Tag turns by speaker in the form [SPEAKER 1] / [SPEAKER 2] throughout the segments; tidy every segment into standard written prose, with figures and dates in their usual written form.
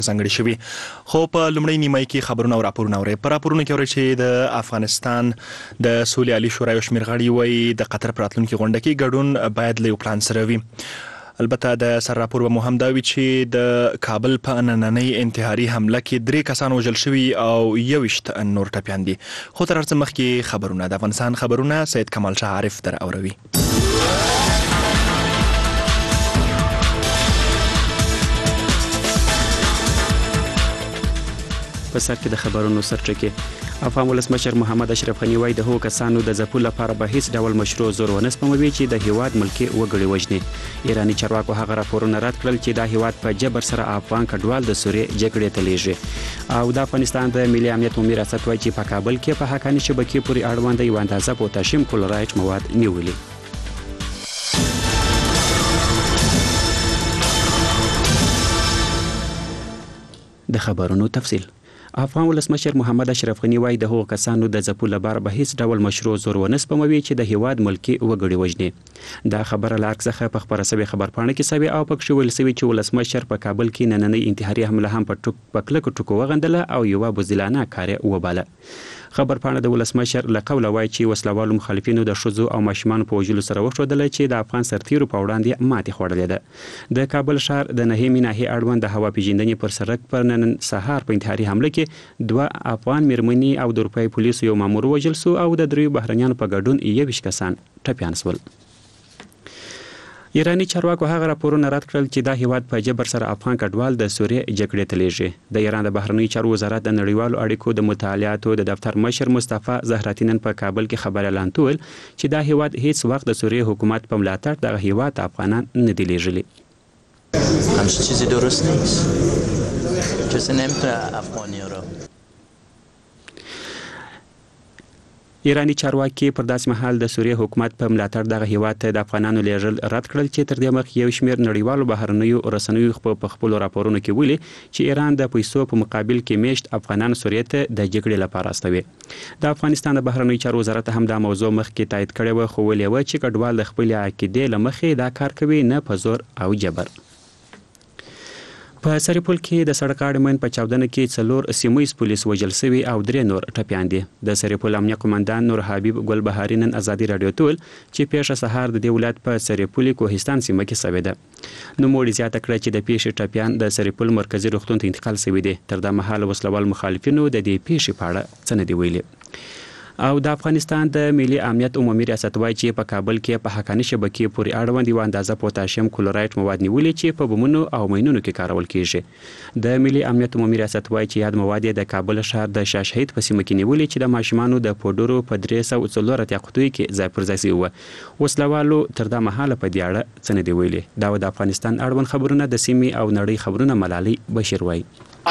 [SPEAKER 1] ځانګړي شوي. خو په لومړۍ نیمایي کې خبرونه او راپورونه اورئ. په راپورونو کې اورئ چې د افغانستان د سولې عالي شورا یو شمېر غړي وایي د قطر په راتلونکي غونډه کې ګډون باید له یو پلان سره وي. البته د سر راپور به مو هم دا وي چې د کابل په نننۍ انتحاري حمله کې 3 کسان وژل شوي او 21 نور ټپیان دي. خو تر هر څه مخکې خبرونه. د افغانستان خبرونه سید کمال شاه عارف در اوروي.
[SPEAKER 2] په سر کې د خبرونو سرچکه افغان ولسمشر محمد اشرف غنی وایي د هغو کسانو د ځپلو لپاره به هیڅ ډول مشروع زور ونه سپموي چې د هیواد ملکي وګړي وژني. ایراني چارواکو هغه راپورونه رد کړل چې دا هیواد په جبر سره افغان کډوال د سوریې جګړې ته لیږي. او د افغانستان د ملي امنیت عمومي ریاست وایي چې په کابل کې په حقاني شبکې پورې اړوند یو اندازه پوتاشیم کلورایډ مواد نیولي. د خبرونو تفصیل. افغان ولسمشر محمد اشرف غنی وایي د هغو کسانو د ځپلو لپاره به هیڅ ډول مشروع زور ونه سپموي چې د هیواد ملکي وګړي وژني. دا خبره له ارګ څخه په خبره شوې خبرپاڼه کې شوې او پکې ویل شوی چې ولسمشر په کابل کې نننۍ انتحاري حمله هم په کلکو ټکو وغندله او یوه بزدلانه کار وباله. خبرپاڼه د ولسمشر له قوله وایي چې وسلوالو مخالفینو د ښځو او ماشومانو په وژلو سره وښودله چې د افغان سرتیرو په وړاندې ماتې خوړلې ده. د کابل ښار د نهیمې ناحیې اړوند د هوا پیژندنې پر سړک پر نن سهار په انتحاري حمله کې 2 افغان میرمنې او د اروپایي پولیسو یو مامور وژل شو او د 3 بهرنیانو په ګډون 21 کسان ټپیان شول. ایراني چارواکو هغه راپورونه رد کړل چې دا هیواد په جبر سره افغان کډوال د سوریې جګړې ته لیږي. د ایران د بهرنیو چارو وزارت د نړیوالو اړیکو د مطالعاتو د دفتر مشر مصطفی زهراتی نن په کابل کې خبر اعلان کړ چې دا هیواد هیڅ وخت د سوریې حکومت په ملاتړ د هیواد افغانان نه دی لیږلي.
[SPEAKER 3] همچین چیزی درست نیست. کسی نمیتونه افغانی رو.
[SPEAKER 2] ایرانی چارواکي پر داسې مهال د سوریې حکومت په ملاتړ دغه هیواد ته د افغانانو لیږل رد کړل چې تر دې مخکې یو شمېر نړیوالو بهرنیو رسنیو په خپلو راپورونو کې ویلي چې ایران د پیسو په مقابل کې میشت افغانان سوریې ته د جګړې لپاره استوي. د افغانستان د بهرنیو چارو وزارت هم دا موضوع مخکې تایید کړې و، خو ویلي و چې کډوال د خپلې عقیدې له مخې دا کار کوي، نه په زور او جبر. په سرپل کې د سړک اړمن په چاودنه کې 4 سیمویز پولیس وژل شوي او 3 نور ټپیان دي. د سرپل امنیه قومندان نور حبیب ګل بهاري نن ازادي رادیو ته ویل چې پیښه سهار د دې ولایت په سرپل کوهستان سیمه کې شوې ده. نوموړي زیاته کړه چې د پیښې ټپیان د سرپل مرکزی روغتون ته انتقال شوي دي. تر دا مهال وسلوال مخالفینو د دې پیښې په اړه څه نه دی ویلي. او د افغانستان د ملي امنیت عمومي ریاست وایي چې په کابل کې په حقاني شبکې پورې اړوند یو اندازه پوتاشیم کلورایډ مواد نیولي چې په بمونو او ماینونو کې کارول کیږي. د ملي امنیت عمومي ریاست وایي چې یاد مواد د کابل ښار د شاه شهید په سیمه کې نیولي چې د ماشومانو د پودرو په 304 قطیو کې ځای پر ځای شوي و. وسلوالو تر دا مهاله په دې اړه څه نه دی ویلي. دا د افغانستان اړوند خبرونه د سیمې او نړۍ خبرونه ملالۍ بشیر وایي.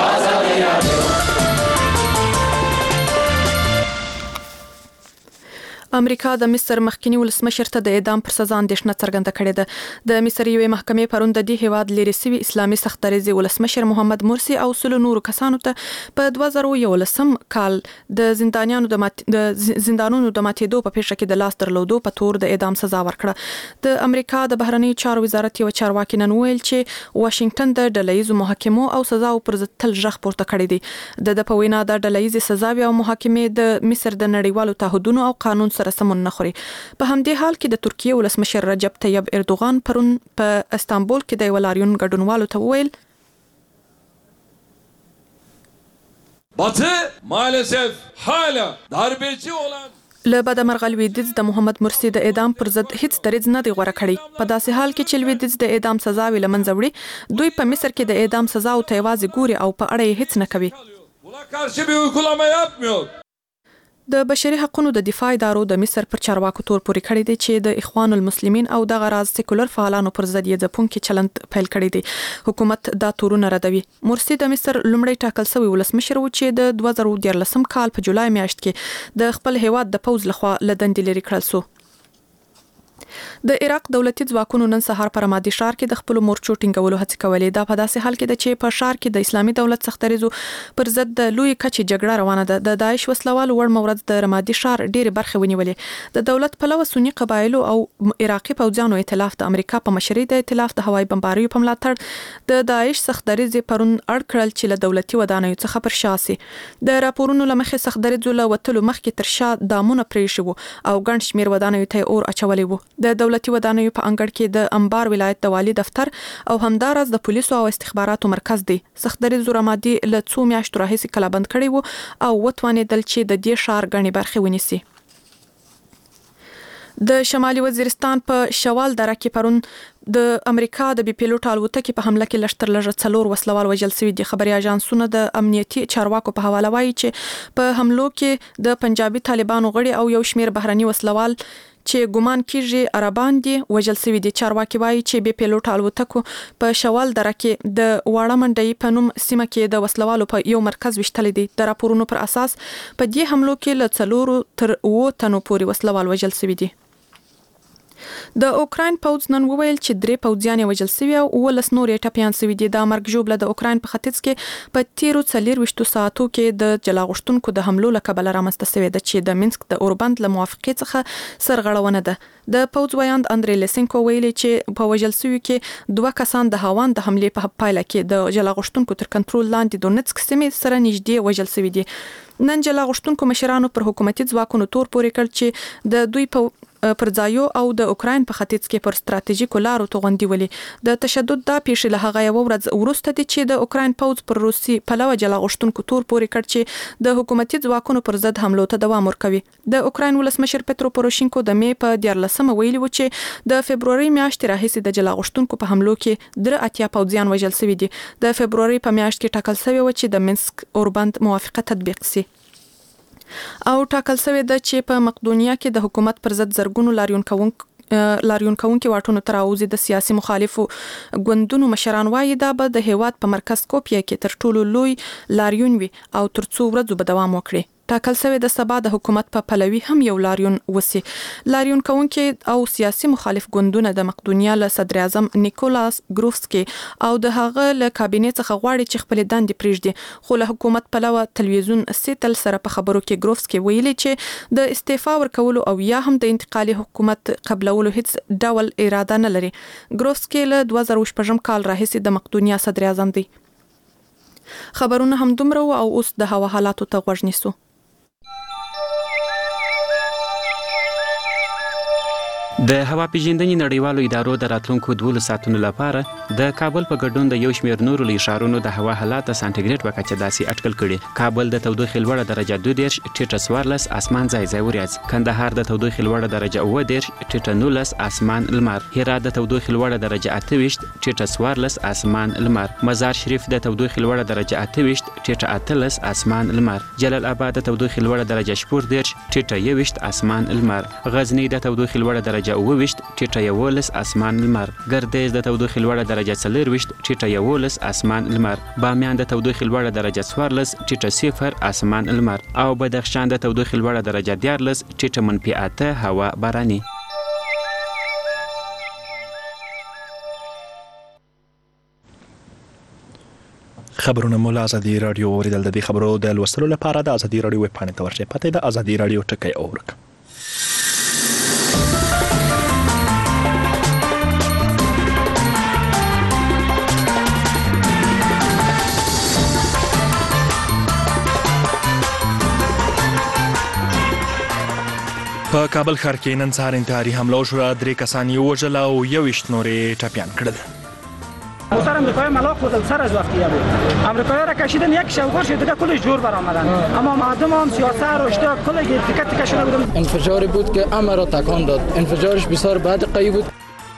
[SPEAKER 4] امریکا د مصر مخکنی ولسمشر ته د اعدام پر سزا اندېښنه څرګنده کړې ده. د مصر یوې محکمې پرون د دې هیواد لري سوي اسلامي سختدریځي ولسمشر محمد مرسي او 100 نورو کسانو ته په 2011 کال د زندانونو د ماتېدو په پیښه کې د لاس درلودو په تور د اعدام سزا ورکړه. د امریکا د بهرنیو چارو وزارت یو چارواکي نن ویل چې واشنگټن د ډلهییزو محاکمو او سزاو پر ضد تل ژغ پورته کړی دی. د په وینا د ډلهییزې سزاوي او محاکمې د مصر د نړیوالو تعهدونو او قانون سره سمون نه خوري. په همدې حال کې د ترکیه ولسمشر رجب طیب اردوغان پرون په استانبول کې د لاریون ګډونوالو ته ویل
[SPEAKER 5] Batı maalesef hala darbeci olan
[SPEAKER 4] له بده مرغه لویدیځ د محمد مرسي د اعدام پر ضد هیڅ دریځ نه دی غوره کړی. په داسې حال کې چې لویدیځ د اعدام سزا وی لمنځه وړي، دوی په مصر کې د اعدام سزا او تیوازي ګوري او په اړه هیڅ نه کوي.
[SPEAKER 5] buna karşı bir uygulama yapmıyor.
[SPEAKER 4] د بشري حقوقو د دفاع ادارو د مصر پر چارواکو تور پورې کړی دی چې د اخوان المسلمین او د غراز سیکولر فعالانو پر ضد یې ځپونکي چلند پیل کړی دی. حکومت دا تورونه ردوي. مرسي د مصر لومړی ټاکل شوی ولسمشر و چې د 2014 کال په جولای میاشت کې د خپل هیواد د پوز لخوا له دندې لرې کړل شو. د عراق دولتي ځواکونو نن سهار په رمادي ښار کې د خپل مورچو ټینګولو هڅې کولې. دا په داسې حال کې ده چې په ښار کې د اسلامي دولت سختریزو پر ضد د لوی کچې جګړه روانه ده. د داعش وسلوال وړ مورز د رمادي ښار ډېر برخه ونیولې. د دولت پلوه سنی قبایلو او عراقي پوځیانو ائتلاف د امریکا په مشرۍ د ائتلاف د هوایي بمباریو په ملاتړ د داعش سختریزې پرون اړ کړل چې له دولتي ودانیو څخه پر شا سي. د راپورونو لمخې سختریزو له وتلو مخکې تر شا دامونه پرې شو او ګڼ شمېر ودانیو ته اور اچولې وو. د دولتي ودانیو په انګړ کې د انبار ولایت د والی دفتر او همدارس د پولیسو او استخباراتو مرکز دی. سختریزو رمادي له څو میاشتو راهیسې کلابند کړی وو او وتوانېدل چې د دې ښار غني برخه ونیسي. د شمالي وزیرستان په شوال دره کې پرون د امریکا د بي پیلوټ الوتکې په حمله کې لشتر لږه 4 وسلوال وژل شوي دي. خبري اژانسونه د امنیتي چارواکو په حواله وایي چې په حملو کې د پنجابي طالبانو غړي او یو شمېر بهرني وسلوال چې ګومان کیږي عربان دي وژل شوي دي. چارواکي وایي چې بي پیلوټ الوتکو په شوال دره کې د واړه منډي په نوم سیمه کې د وسلوالو په یو مرکز وشتل دي. د راپورونو پر اساس په دې حملو کې له 4 تر 9 تنو پورې وسلوال وژل شوي دي. د اوکراین پوځ نن وویل چې 3 پوځیان وژل شوي او 19 نور ټپيان شوي دي. د مرګ ژوبله د اوکراین په ختیځ کې په تیرو 24 ساعتو کې د جلاغشتونکو د حملو له کبله رامنځته شوې ده چې د مینسک د اوربند له موافقې څخه سرغړونه ده. د پوځ ویاند اندري لیسنکو ویلي چې په وژل شوي کې 2 کسان د هاوان د حملې په پایله کې د جلاغشتونکو تر کنټرول لاندې دونټسک سیمې سره نږدې وژل شوي دي. نن جلاغشتونکو مشرانو پر حکومتي ځواکونو تور پورې کړ چې د دوی پر ځایو او د اوکراین په ختیځ کې پر ستراتیژیکو لارو توغندي ولي. د تشدد د پیښې له هغه یو ورځ وروسته دي چې د اوکراین پوځ پر روسي پلوه جلاغشتونکو تور پورې کړ چې د حکومتي ځواکونو پر ضد حملو ته دوام ورکوي. د اوکراین ولسمشر پترو پوروشینکو د می په 14 ویلي و چې د فبرवरी میاشتې راهیسې د جلاغشتونکو په حملو کې 83 پوځیان وژل شوي دي. د فبرवरी په میاشت کې ټاکل شوی و چې د مینسک اوربند موافقه تطبیق شي او ټاکل شوی ده چې په مقدونیا کې د حکومت پر ضد زرګونو لاریون کوونکي واټونو تر اوزي د سیاسي مخالفو ګوندونو مشران وایي دا به د هیواد په مرکز کوپیا کې تر ټولو لوی لاریون وي او تر څو ورځې به دوام وکړي. ټاکل شوی د سبا د حکومت په پلوي هم یو لاریون وسی. لاریون کوونکي او سیاسي مخالف ګوندونه د مقدونیا له صدر اعظم نیکولاس ګروفسکي او د هغه له کابینې څخه غواړي چې خپل دندې پریږدي. خو له حکومت پلوه تلویزیون سیتل سره په خبرو کې ګروفسکي ویلي چې د استعفا ورکولو او یا هم د انتقالي حکومت قبلولو هیڅ ډول اراده نه لري. ګروفسکي له 2014 کال راهیسې د مقدونیا صدر اعظم دی. خبرونه هم دومره او اوس د هوا حالاتو ته غوږ نیسو.
[SPEAKER 2] د هوا پیژندنې نړیوالو ادارو د راتلونکو 12 ساعتونو لپاره د کابل په ګډون د یو شمېر نورو لوی ښارونو د هوا حالات سانتیګریډ په کچه داسې اټکل کړي. کابل د تودوخې لوړه درجه 22 ټیټه 14 اسمان ځای ځای وریځ. کندهار د تودوخې لوړه درجه 19 ټیټه 19 اسمان لمر. هرات د تودوخې لوړه درجه 28 ټیټه 14 اسمان لمر. مزار شریف د تودوخې لوړه درجه 28 ټیټه 18 اسمان لمر. جلال آباد د تودوخې لوړه درجه 14 ټیټه 21 اسمان لمر. غزنی د تودوخې لوړه درجه 29 ټیټه 11 اسمان لمر. ګردیز د تودوخې لوړه درجه 24 ټیټه 11 اسمان لمر. بامیان د تودوخې لوړه درجه 14 ټیټه 0 اسمان لمر او بدخشان د تودوخې لوړه درجه 14 ټیټه -8 هوا باراني.
[SPEAKER 1] خبرونه مولا ازادي رادیو اوریدل. د دې خبرو د لوستلو لپاره د ازادي رادیو ویب پاڼې ته ورشئ. پته د ازادي رادیو ټکی اورک. په کابل ښار کې نن سهار انتحاري حمله وشوه. 3 کسان یې ووژل او 21 نورې ټپیان کړل.
[SPEAKER 6] موتر امریکایی ملاق بودن سر از وقتی بود. امریکایی را کشیدن یک شوگر شد دیگه کلش جور برآمدن. اما مردم هم سیاست رشته کل تیکه تیکه شده بودن.
[SPEAKER 7] انفجاری بود که همه را تکان داد. انفجارش بسیار بدقی بود.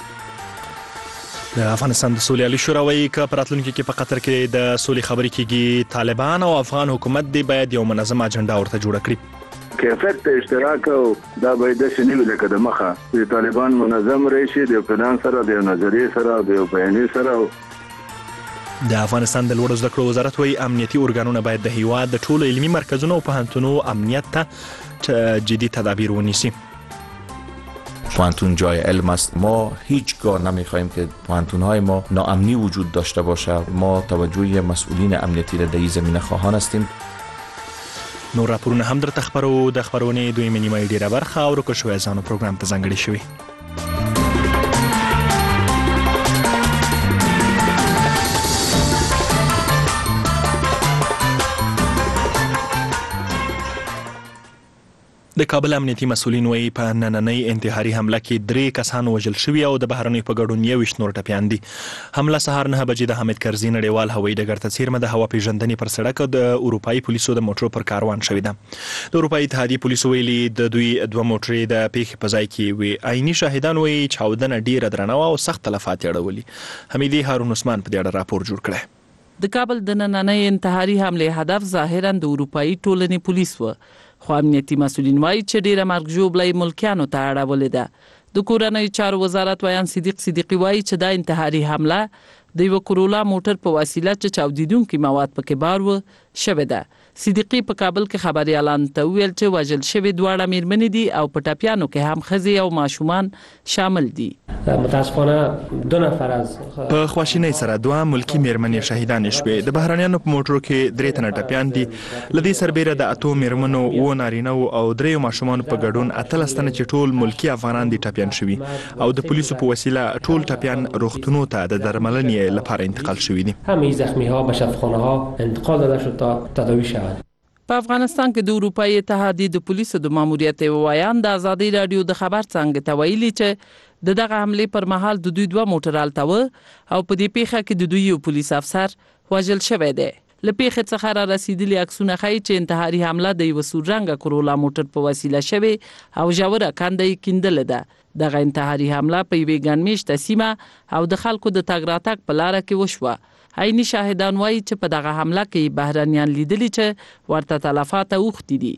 [SPEAKER 1] د افغانستان د سولې عالی شورا وایي که په راتلونکي کې په قطر کې د سولې خبرې کېږي طالبان او افغان حکومت دی باید یو منظم اجنډا ورته جوړه کړي.
[SPEAKER 8] کیفیت ته اشتراک او دا باید د شنو لکه د مخه د طالبان منظم راشي د پلان سره د نظریې سره د بیانیه سره.
[SPEAKER 1] د افغانستان د لوړو زده کړو وزارت وایي امنیتي ارګانونه باید د هیواد د ټولو علمي مرکزونو او پوهنتونونو امنیت ته جدي تدابیر ونیسي.
[SPEAKER 9] پوهنتون جای علم است. ما هیچگاه نمیخواهیم که پوهنتون‌های ما ناامنی وجود داشته باشه. ما توجه مسئولین امنیتی در این زمینه خواهان هستیم.
[SPEAKER 1] نور راپورونه هم در تخبرو د خبرونه دوی نیمه ډیره برخه او رکو شوی ځانو پروګرام ته ځانګړي شوی. د کابل امنیتي مسولین وایي په نننۍ انتحاري حمله کې 3 کسان وژل شوي او د بهرنیو په ګډون 21 نور ټپیان دي. حمله سهار 9 بجې د حامد کرزي نړیوال هوایي ډګر ته څیرمه د هوا پیژندنې پر سړک د اروپایي پولیسو د موټرو پر کاروان شوې ده. د اروپایي اتحادیې پولیسو ویلي د دوی 2 موټرې د پیښې په ځای کې وي. عیني شاهدان وایي چاودنه ډیره درنه او سخت تلفات یې اړولي. حمیدي هارون عثمان په دې اړه راپور جوړ کړی.
[SPEAKER 10] د کابل د نننۍ انتحاري حمله هدف ظاهرا د اروپایي ټولنې پولیس و، خو امنیتي مسولین وایي چې ډیره مرګ ژوبلې ملکیانو ته اړولې ده. د کورنۍ چارو وزارت ویان صدیقي وایي چې دا انتحاري حمله د یو کرولا موټر په وسیله چې چاودیدونکي مواد پکې بار و شوې ده. صدیقي په کابل کې خبريالان ته ویل چې وژل شوی دواړه میرمنې دي او په ټپیانو کې هم ښځې او ماشومان شامل دي.
[SPEAKER 11] متاسفانه 2 نفر از
[SPEAKER 1] په خواشینۍ سره 2 ملکی میرمنې شهیدان شوې. د بهرنیانو په موټرو کې 3 تنه ټپیان دي. لدې سربېره د 8 میرمنو و نارینه او 3 ماشومان په ګډون 18 تنه چې ټول ملکی افغانان دي ټپیان شوي او د پولیسو په وسیله ټول ټپیان روغتونو ته د درملنې لپاره انتقال شوي دي.
[SPEAKER 11] همه زخمی ها به شفاخانه‌ها انتقال داده شد تا تداوی شوند.
[SPEAKER 10] په افغانستان کې د اروپایي اتحادیې د پولیسو د ماموریت وایان د آزادۍ رادیو د خبر څنګه ته ویلي چې دغه حمله پر مهال د دوی 2 موټر الته و او په دې پیښه کې د دوی یو پولیس افسر وژل شوی دی. له پیښې څخه را رسیدلي عکسونه ښیي چې انتحاري حمله د یو سور رنګه کرولا موټر په وسیله شوی او ژوره کنده یې کیندل ده. دغه انتحاري حمله په یوې ګڼمېشته سیمه او د خلکو د تګ راتګ په لاره کې وشوه. عیني شاهدان وایي چې په دغه حمله کې بهرنیان لیدلي چې ورته تلفات اوښتي دي.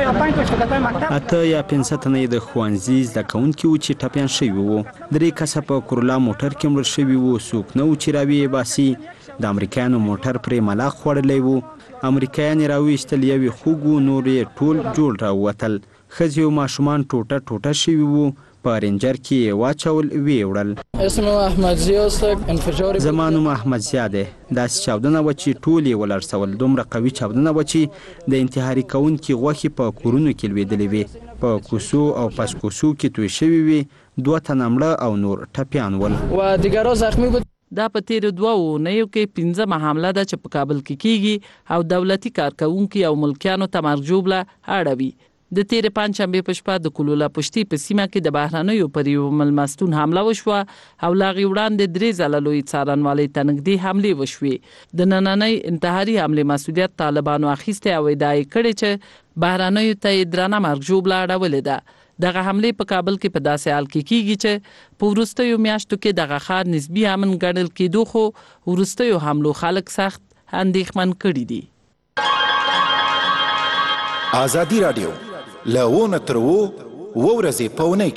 [SPEAKER 2] 8 یا 15 تنه د ښوونځي زده کوونکي وو چې ټپیان شوي وو. 3 کسه په کرولا موټر کې مړ شوي وو. څوک نه و چې راویې باسي. د امریکایانو موټر پرې ملاق خوړلی وو. امریکایان یې راویستل، یوې خوږو، نور یې ټول جوړ راووتل. ښځې او ماشومان ټوټه شوي وو. په رینجر کې واچول ویې وړل.
[SPEAKER 7] اسم احمد ضیا است. انفجار
[SPEAKER 2] زما نوم احمد ضیا دی. داسې چاودنه وه چې ټول یې ولړسول. دومره قوي چاودنه وه چې د انتحاري کوونکي غوښې په کورونو کې لوېدلې وې. په کوسو او پس کوسو کې توی شوي وې. 2 تنه مړه او نور ټپیان ول
[SPEAKER 7] و دیگرها زخمی بود.
[SPEAKER 10] دا په تیر 2 اونیو کې 15مه حمله ده چې په کابل کې کیږي او دولتي کارکونکي او ملکیانو ته مرګ ژوبله اړوي. د تیر پنځشنبه په شپه د کلولا پشتي په سیمه کې د بهرنیو پر یو ملمستون حمله وشوه او لاغي وړاندې 3 ځله لوی څارنوالۍ ته نږدې حملې وشوې. د نننۍ انتحاري حمله مسؤلیت طالبانو اخیسته او ادعا کړې چې بهرنیو ته درنه مرګ ژوبله اړولې ده. دغه حمله په کابل کې په داسې حال کې کیږي چې په وروستیو میاشتو کې دغه ښار نسبی امن ګڼل کېدو خو وروستیو حملو خلک سخت اندېښمن کړي دي.
[SPEAKER 12] آزادی رادیو لونه تر وو ورځې پونه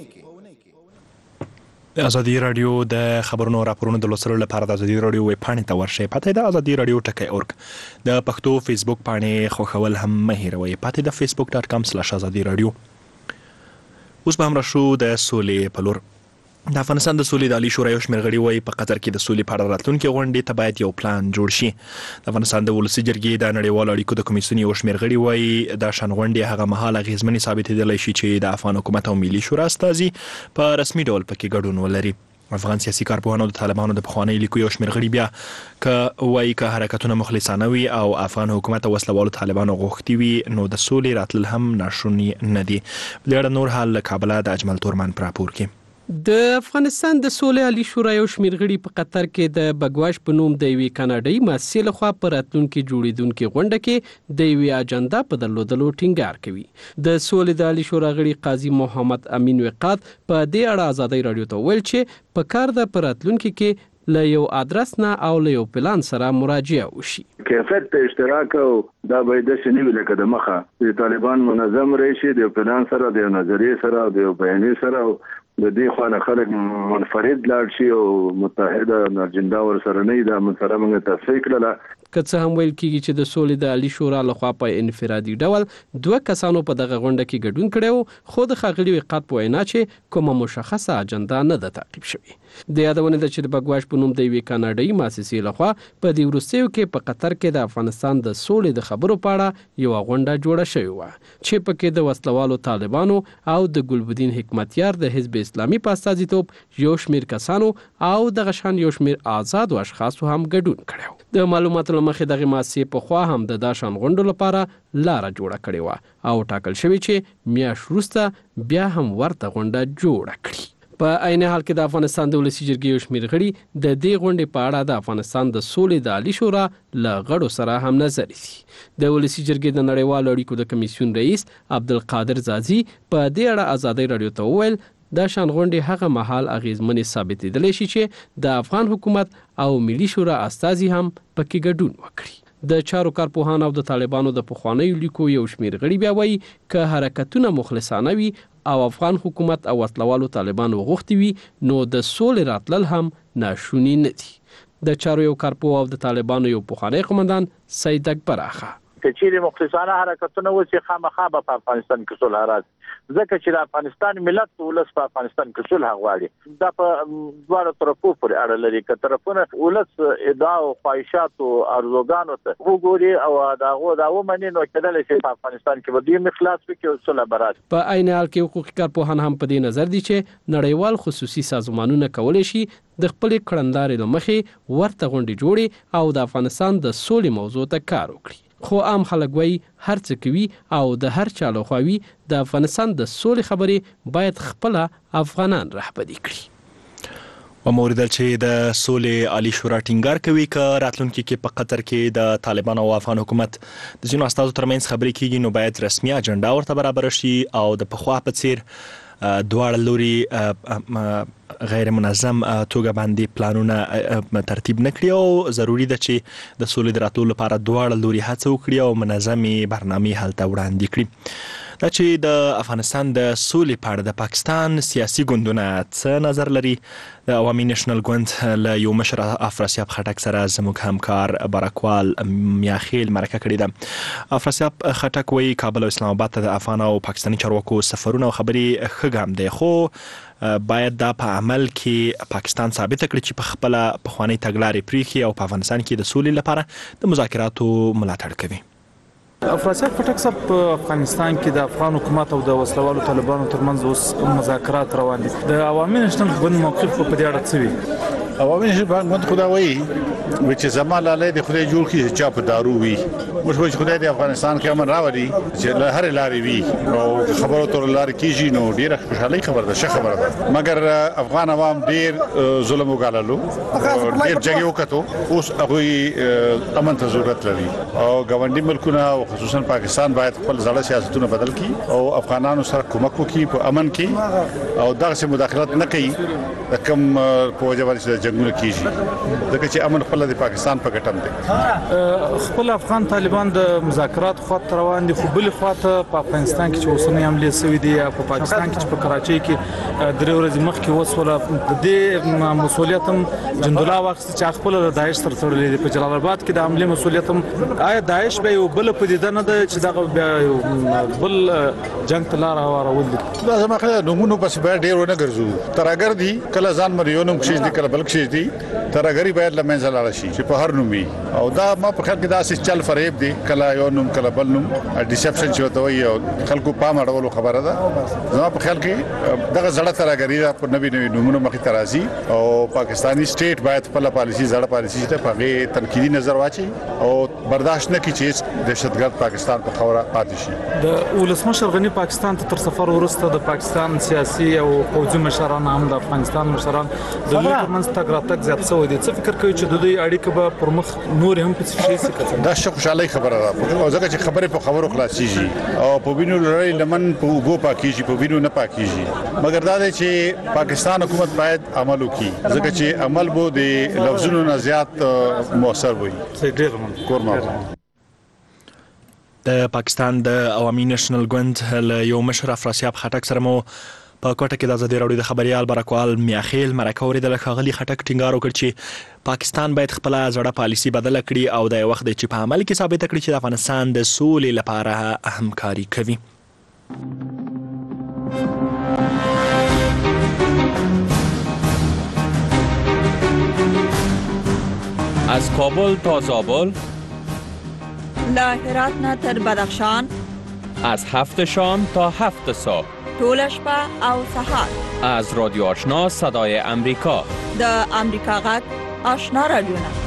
[SPEAKER 12] کې
[SPEAKER 1] آزادی رادیو د خبرونو راپورونو د لوستلو لپاره د آزادی رادیو ویب پاڼې ته ورشئ. پته د آزادی رادیو ټکی.org د پښتو فیسبوک پاڼې خوښول هم مه هیروئ. پته د facebook.com/azadi radio. اوس به هم راشو د سولې په لور. د افغانستان د سولې د عالی شورا یو شمېر غړي وایي په قطر کې د سولې په اړه راتلونکې غونډې ته باید یو پلان جوړ شي. د افغانستان د ولسي جرګې د نړیوالو اړیکو د کمیسیون یو شمېر غړي وایي دا شان غونډې هغه مهال اغېزمنې ثابتېدلی شي چې د افغان حکومت او ملي شورا استازي په رسمي ډول پکې ګډون ولري. افغان سیاسي کارپوهانو د طالبانو د پخواني لیکو یو شمېر غړي بیا که وایي که حرکتونه مخلصانه وي او افغان حکومت او وسلوالو طالبانو غوښتي وي نو د سولې راتلل هم ناشوني نه دي. په دې اړه نور حال له کابله د اجمل تورمان په راپور کې.
[SPEAKER 13] د افغانستان د سولې عالی شورا یو شمېر غړي په قطر کې د بګواش په نوم د یوې کاناډایي مؤسسې لخوا په راتلونکي جوړېدونکي غونډه کې د یوې اجنډا په درلودلو ټینګار کوي. د سولې د عالی شورا غړي قاضي محمد امین وقاد په دې اړه آزادۍ رادیو ته ویل چې په کار د په راتلونکي کې له یو ادرس نه او له یو پلان سره مراجعه وشي.
[SPEAKER 8] کیفیت ته اشتراک او دا به د شنو لکه د مخه د طالبان منظم راشي د پلان سره د نظریه سره د بیانیه سره د دې خانه خلک منفرد لاړ شي او متحده اجنډا ور سره نه د من سره موږ تفصیل کړل
[SPEAKER 13] که څه هم ویل کیږي چې د سولې د عالی شورا لخوا په انفرادي ډول 2 کسانو په دغه غونډه کې ګډون کړی، خو د ښاغلي وقات په وینا چې کومه مشخصه اجنډا نه ده تعقیب شوې. د یادونه ده چې د بګواش په نوم د یوې کاناډایي مؤسسې لخوا په دې وروستیو کې په قطر کې د افغانستان د سولې د خبرو په اړه یوه غونډه جوړه شوې وه چې پکې د وسلوالو طالبانو او د ګلبدین حکمتیار د حزب اسلامي په استازیتوب یو شمېر کسانو او دغه شان یو شمېر آزادو اشخاصو هم ګډون کړی و. د معلوماتو له مخې دغې مؤسسې پخوا هم د دا شان غونډو لپاره لاره جوړه کړې وه او ټاکل شوې چې میاشت وروسته بیا هم ورته غونډه جوړه کړي. په عین حال کې د افغانستان د ولسي جرګې یو شمېر غړي د دې غونډې په اړه د افغانستان د سولې د عالی شورا له غړو سره هم نظر دي. د ولسي جرګې د نړیوالو اړیکو د کمیسیون رئیس عبدالقادر زازي په دې اړه ازادۍ راډیو ته وویل دا شان غونډې هغه مهال اغیزمنې ثابتېدلی شي چې د افغان حکومت او ملي شورا استازي هم پکې ګډون وکړي. د چارو کارپوهان او د طالبانو د پخوانیو لیکو یو شمېر غړي بیا وایي که حرکتونه مخلصانه وي او افغان حکومت او وسلوالو طالبانو غوښتي وي نو د سولې راتلل هم ناشوني نه دي. د چارو یو کارپوه او د طالبانو یو پخوانی قومندان سید اکبر آخا
[SPEAKER 14] که چیرې مخلصانه حرکتونه وشي خامخا به په افغانستان کې صلح راځي، ځکه چې د افغانستان ملت ولس په افغانستان کې صلح غواړي. دا په دواړو طرفو پورې اړه لري، که طرفونه ولس ادعا او خواهشات او ارزوګانو ته وګوري او دا ومني نو کېدلی شي په افغانستان کې به دوی اخلاص وکړي او صلح به راشي.
[SPEAKER 13] په عین حال کې حقوقي کارپوهان هم په دې نظر دي چې نړیوال خصوصي سازمانونه کولی شي د خپلې کړندارې له مخې ورته غونډې جوړي او د افغانستان د سولې موضوع ته کار وکړي. خو عام خلک وایي هر څه کوي او د هر چا لخوا وي د افغانستان د سولې خبرې باید خپله افغانان رهبري کړي.
[SPEAKER 1] وموریدل چې د سولې عالی شورا ټینګار کوي که راتلونکي کې په قطر کې د طالبان او افغان حکومت د ځینو استازو ترمنځ خبرې کیږي نو باید رسمي اجنډا ورته برابر شي او د پخوا په څیر دواړه لوري غیر منظم توګه باندې پلانونه ترتیب نکړي او ضروری ده چې د سولې د راتلو لپاره دواړه لوري هڅه وکړي او منظمې برنامې هلته وړاندې کړي. دا چې د افغانستان د سولې په اړه د پاکستان سیاسي ګوندونه څه نظر لري، د عوامي نېشنل ګوند له یو مشر افراسیاب خټک سره زموږ همکار بارکوال میاخیل مرکه کړې ده. افراسیاب خټک وایي کابل او اسلام آباد ته د افغان او پاکستاني چارواکو سفرونه او خبرې ښه ګام دی، خو باید دا په عمل کې پاکستان ثابته کړي چې په خپله پخوانۍ تګلارې پرېښي او په افغانستان کې د سولې لپاره د مذاکراتو ملاتړ کوي.
[SPEAKER 15] افراسیاب خټک صاحب په افغانستان کې د افغان حکومت او د وسلوالو طالبانو ترمنځ اوس مذاکرات روان دي، د عوامي نېشنل ګوند موقف په دې اړه څه وي؟
[SPEAKER 16] عوامي نېشنل ګوند خدا وایي چې زما لاله د خدای جوړ کړي چې چا په دارو وي، موږ وایو چې خدای د افغانستان کې امن راوړي چې له هر لارې وي او خبرو تر لارې کیږي نو ډیره خوشحالي خبره ده، ښه خبره ده. مګر افغان عوام ډیر ظلم وکړلو، ډیر جګړې وکړو، اوس هغه امن ته ضرورت لري او ګاونډي ملکونه او خصوصا پاکستان باید خپل ځړه سیاستونه بدل کړي او افغانانو سره کومک وکړي په امن کې او دغه مداخلت نه کوي د کوم په وجه باندې جنگونه کیږي، ځکه چې امن خپل د پاکستان په ګټم دی.
[SPEAKER 15] خپل افغان طالبان د مذاکرات خواته روان دي، خو بل خواته په افغانستان کې چې اوسنۍ حملې شوې دي په پاکستان کې چې په کراچۍ کې درې ورځې مخکې وسوله، د دې مسؤلیت هم جندولا واخیست چې خپل د داعش سره تړلې دي. په جلال آباد کې د حملې مسؤلیت هم آیا داعش به یو بل پدیده نه ده چې دغه بیا بل جنگ ته لار هوارول دي؟
[SPEAKER 16] دا زما خیال نمونه بس باید ډیر ونه ګرځو، ترګر دي کله ځان مریونم کښې دي کله بل کښې دي، ترګری باید لمنځه لاړ شي چې په هر نوم وي او دا ما په خیال کې داسې چل فریب دی، کله یو نوم کله بل نوم، ډیسپشن چې وته وي او خلکو پام اړولو خبره ده. زما په خیال کې دغه زړه ترګری دا په نوي نمونه مخې ته راځي او پاکستاني سټیټ باید خپل پالیسي زړه پالیسي ته په هغې تنقیدي نظر واچي او برداشت نه کړي چې دهشتګرد پاکستان په خوره پاتې شي.
[SPEAKER 15] د ولسمشر غني پاکستان ته تر سفر وروسته د پاکستان سیاسي او پوځي مشران هم د افغانستان مشران د دوی ترمنځ تګ راتګ زیات شوی دی. څه فکر کوي چې د دوی اړیکه به پر مخ نور هم په څه شي کړي؟
[SPEAKER 16] دا خوشحالي خبره ده او ځکه چې خبره په خبرو خلاصيږي او په وینو لړۍ لمن په وګو پاکيږي، په وینو نه پاکيږي. مګر دا دی چې پاکستان حکومت باید عمل وکړي، ځکه چې عمل بو د لفظونو نه زیات موثر وي.
[SPEAKER 15] ډېر
[SPEAKER 16] کورما
[SPEAKER 1] د پاکستان د عوامي نېشنل ګوند له یو مشر افراسیاب خټک سره مو په کوټه کې د ازادي راډیو د خبريال برکوال میاخیل مرکه اوریدل ښاغلي خټک ټینګار وکړ چې پاکستان باید خپل زړه پالیسي بدل کړي او د وخت چې په عمل کې ثابت کړي چې د افغانستان د سولې لپاره همکاري کوي.
[SPEAKER 17] از کابل تا زابل،
[SPEAKER 18] له هرات نه تر بدخشان،
[SPEAKER 17] از 7 شام تا 7 صبح،
[SPEAKER 18] طول شپه او سحر،
[SPEAKER 17] از رادیو آشنا صدای امریکا،
[SPEAKER 18] د امریکا غږ آشنا رادیو نه.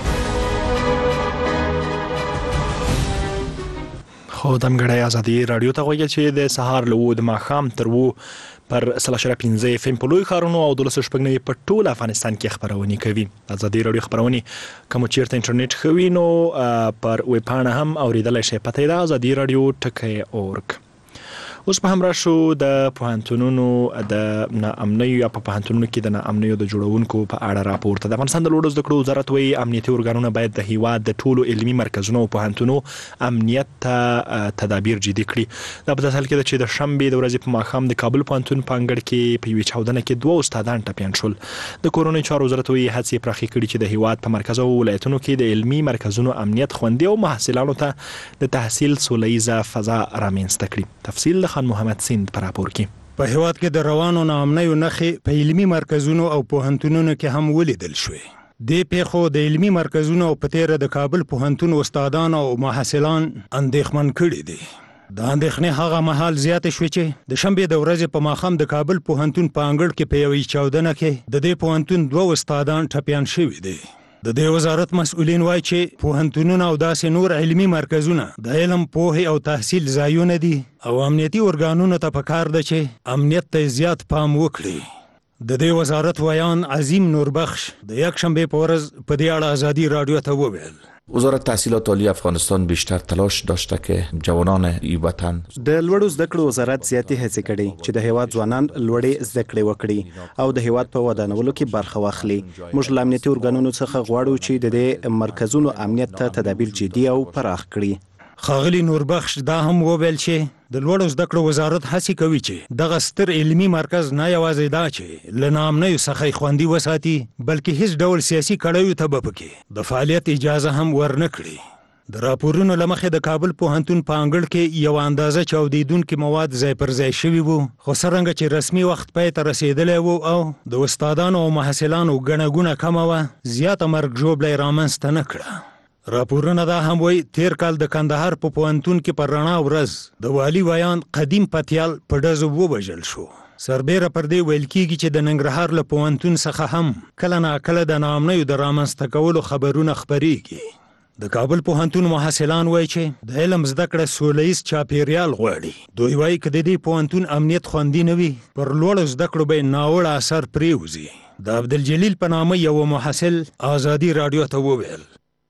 [SPEAKER 1] خو دمګړی ازادي راډیو ته غوږی چې د سهار له 2 د ماښام تر 2 پر 3.15 FM په لوی ښارونو او 12.9 په ټول افغانستان کې خبرونه کوي. ازادي راډیو خبرونه کوم چیرته انټرنیټ خوي نو پر ویب پاڼه هم اوریدل شي. پته ده ازادي راډیو ټکی.org. اوس په همراه شو د پوهنتونونو د ناامنۍ یا په پوهنتونونو کې د ناامنۍ د جوړونکو په اړه راپور ته د افغانستان د لوړو زده کړو وزارت وایي امنیتي ارګانونه باید د هیواد د ټولو علمي مرکزونو او پوهنتونو امنیت ته تدابیر جدي کړي. دا په داسې حال کې ده چې د شنبې د ورځې په ماښام د کابل پوهنتون په انګړ کې په یوې چاودنه کې 2 استادان ټپیان شول. د کورونی چارو وزارت وایي هڅې پراخې کړي چې د هیواد په مرکز او ولایتونو کې د علمي مرکزونو امنیت خوندي او محصلانو ته د تحصیل سولیزه فضا رامنځته کړي. تفصیل د خان محمد سیند راپور کې.
[SPEAKER 19] په هیواد کې د روانو ناامنیو نښې په علمي مرکزونو او پوهنتونونو کې هم ولیدل شوې. دې پیښو د علمي مرکزونو او په تیره د کابل پوهنتون استادان او محصلان اندېښمن کړي دي. د اندېښنې هغه مهال زیاتې شوې چې د شنبې د ورځې په ماښام د کابل پوهنتون په انګړ کې په یوې چاودنه کې د دې پوهنتون 2 استادان ټپیان شوي دي. د دې وزارت مسؤلین وایي چې پوهنتونونه او داسې نور علمي مرکزونه د علم، پوهې او تحصیل ځایونه دي او امنیتي ارګانونو ته پکار ده چې امنیت ته زیات پام وکړي. د دې وزارت ویان عظیم نوربخش د یک شنبه په ورځ په دې اړه ازادي راډیو ته وویل.
[SPEAKER 9] وزارت تحصیلات عالی افغانستان بیشتر تلاش داشته که جوانان این وطن
[SPEAKER 20] د لوړو زده کړو وزارت زیاتې هڅې کړي چې د هیواد ځوانان لوړې زده کړې وکړي او د هیواد په ودانولو کې برخه واخلي. موږ له امنیتي ارګانونو څخه غواړو چې د دې مرکزونو امنیت ته تدابیر جدي او پراخ کړي.
[SPEAKER 19] ښاغلي نوربخش دا هم وویل چې د لوړو زده کړو وزارت هڅې کوي چې دغه ستر علمي مرکز نه یوازې دا چې له ناامنیو څخه خوندي وساتي بلکې هیڅ ډول سیاسي کړیو ته به پکې د فعالیت اجازه هم ورنه کړي. د راپورونو له مخې د کابل پوهنتون په انګړ کې یو اندازه چاودیدونکي مواد ځای پر ځای شوي وو، خو څرنګه چې رسمي وخت پای ته رسیدلی وو او د استادانو او محصلانو ګڼه ګوڼه کمه وه، زیاته مرګ ژوبله یې رامنځته نه کړه. راپورونه دا هم وایي تیر کال د کندهار په پوهنتون کې پر رڼا ورځ د والي ویان قدیم پتیال په ډزو ووژل شو. سربیره پر دې ویل کېږي چې د ننګرهار له پوهنتون څخه هم کله ناکله د ناامنیو د رامنځته کولو خبرونه خپریږي. د کابل پوهنتون محصلان وایي چې د علم زده کړه سولیز چاپیریال غواړي. دوی وایي که د دې پوهنتون امنیت خوندي نه وي پر لوړو زده کړو به ناوړه اثر پرېوځي. د عبدالجلیل په نامه یو محصل ازادي راډیو ته وویل.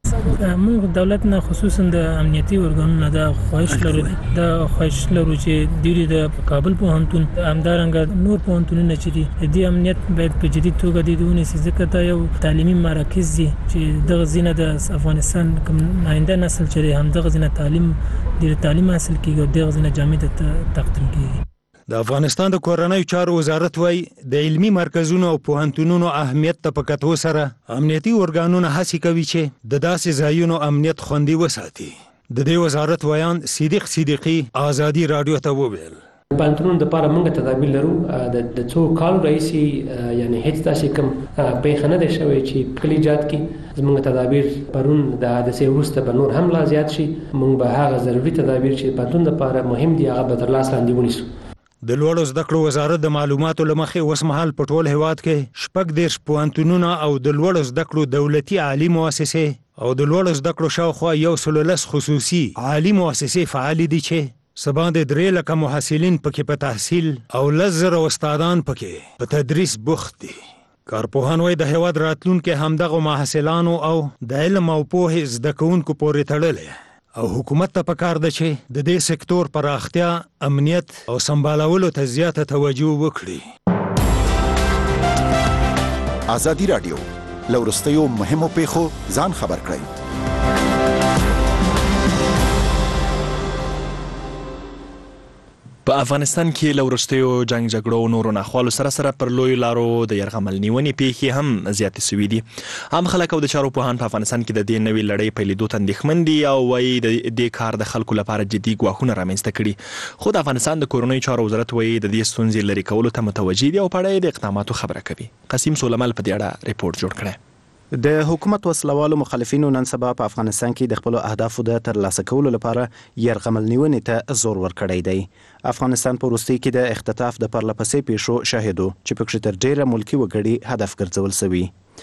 [SPEAKER 21] موږ دولت نه خصوصا د امنیتي ارګانونو د خواهش لرو چې د کابل پوهنتون همدارنګه نور پوهنتونونه چې دي د امنیت باید په جدي توګه د ونیسي، ځکه دا یو تعلیمي مراکز دي چې دغه ځینه د افغانستان کوم آینده نسل چې هم دغه ځینه تعلیم حاصل کیږي او دغه ځینه جامع تقدیم کیږي.
[SPEAKER 19] د افغانستان د کورنیو چارو وزارت وایي د علمي مرکزونو او پوهنتونونو اهمیت ته په کتو سره امنیتي ارګانونه هڅې کوي چې د داسې ځایونو امنیت خوندي وساتي. د دې وزارت ویان صدیق صدیقي ازادي راډیو ته وویل.
[SPEAKER 11] پوهنتونونو دپاره موږ تدابیر لرو. د څو کالو راهیسې یعنې هېڅ داسې کوم پیښه نه ده شوې چې په کلي جات کې زموږ تدابیر پرون د حادثې وروسته به نور هم لا زیات شي. موږ به هغه ضروري تدابیر چې پوهنتون دپاره مهم دي هغه به تر لاس لاندې ونیسو.
[SPEAKER 19] د لوړو زده کړو وزارت د معلوماتو له مخې اوس مهال په ټول هیواد کې 14 پوهنتونونه او د لوړو زده کړو دولتي عالي مؤسسې او د لوړو زده کړو شاوخوا 110 خصوصي عالي مؤسسې فعالې دي چې څه باندې 3 لکه محصلین پکې په تحصیل او 10,000 استادان پکې په تدریس بوخت دي. کارپوهان وایي د هیواد راتلونکی همدغه محصلانو او د علم او پوهې زده کوونکو پورې تړلی او حکومت ته پکار ده چې د دې سکتور پراختیا، امنیت او سمبالولو ته زیاته توجه وکړي.
[SPEAKER 12] ازادي راډیو له وروستیو مهمو پیښو ځان خبر کړئ.
[SPEAKER 17] په
[SPEAKER 1] په افغانستان کې له وروستیو جنگ جګړو نورو ناخوالو سره پر لوی لارو د یرغمل نیونې پیښې هم زیاتې شوې دي. عام خلک او د چارو پوهان په افغانستان کې د دې نوې لړۍ پیلېدو ته اندېښمن دي او وایي د دې کار د خلکو لپاره جدي ګواښونه رامنځته کړي. خو د افغانستان د کورنیو چارو وزارت وایي د دې ستونزې لرې کولو ته متوجه دي او په اړه یې د اقداماتو خبره کوي. قاسم سولمل په دې اړه ریپورت جوړ کړی.
[SPEAKER 20] د حکومت وسلوالو مخالفینو نن سبا په افغانستان کې د خپل اهدافو د ترلاسه کولو لپاره یرغمل نیونې ته زور ورکړی دی. افغانستان په وروستي کې د اختطاف د پرلپسې پیښو شاهدو چې پکې تر ډیره ملکی وګړي هدف ګرځول شوی.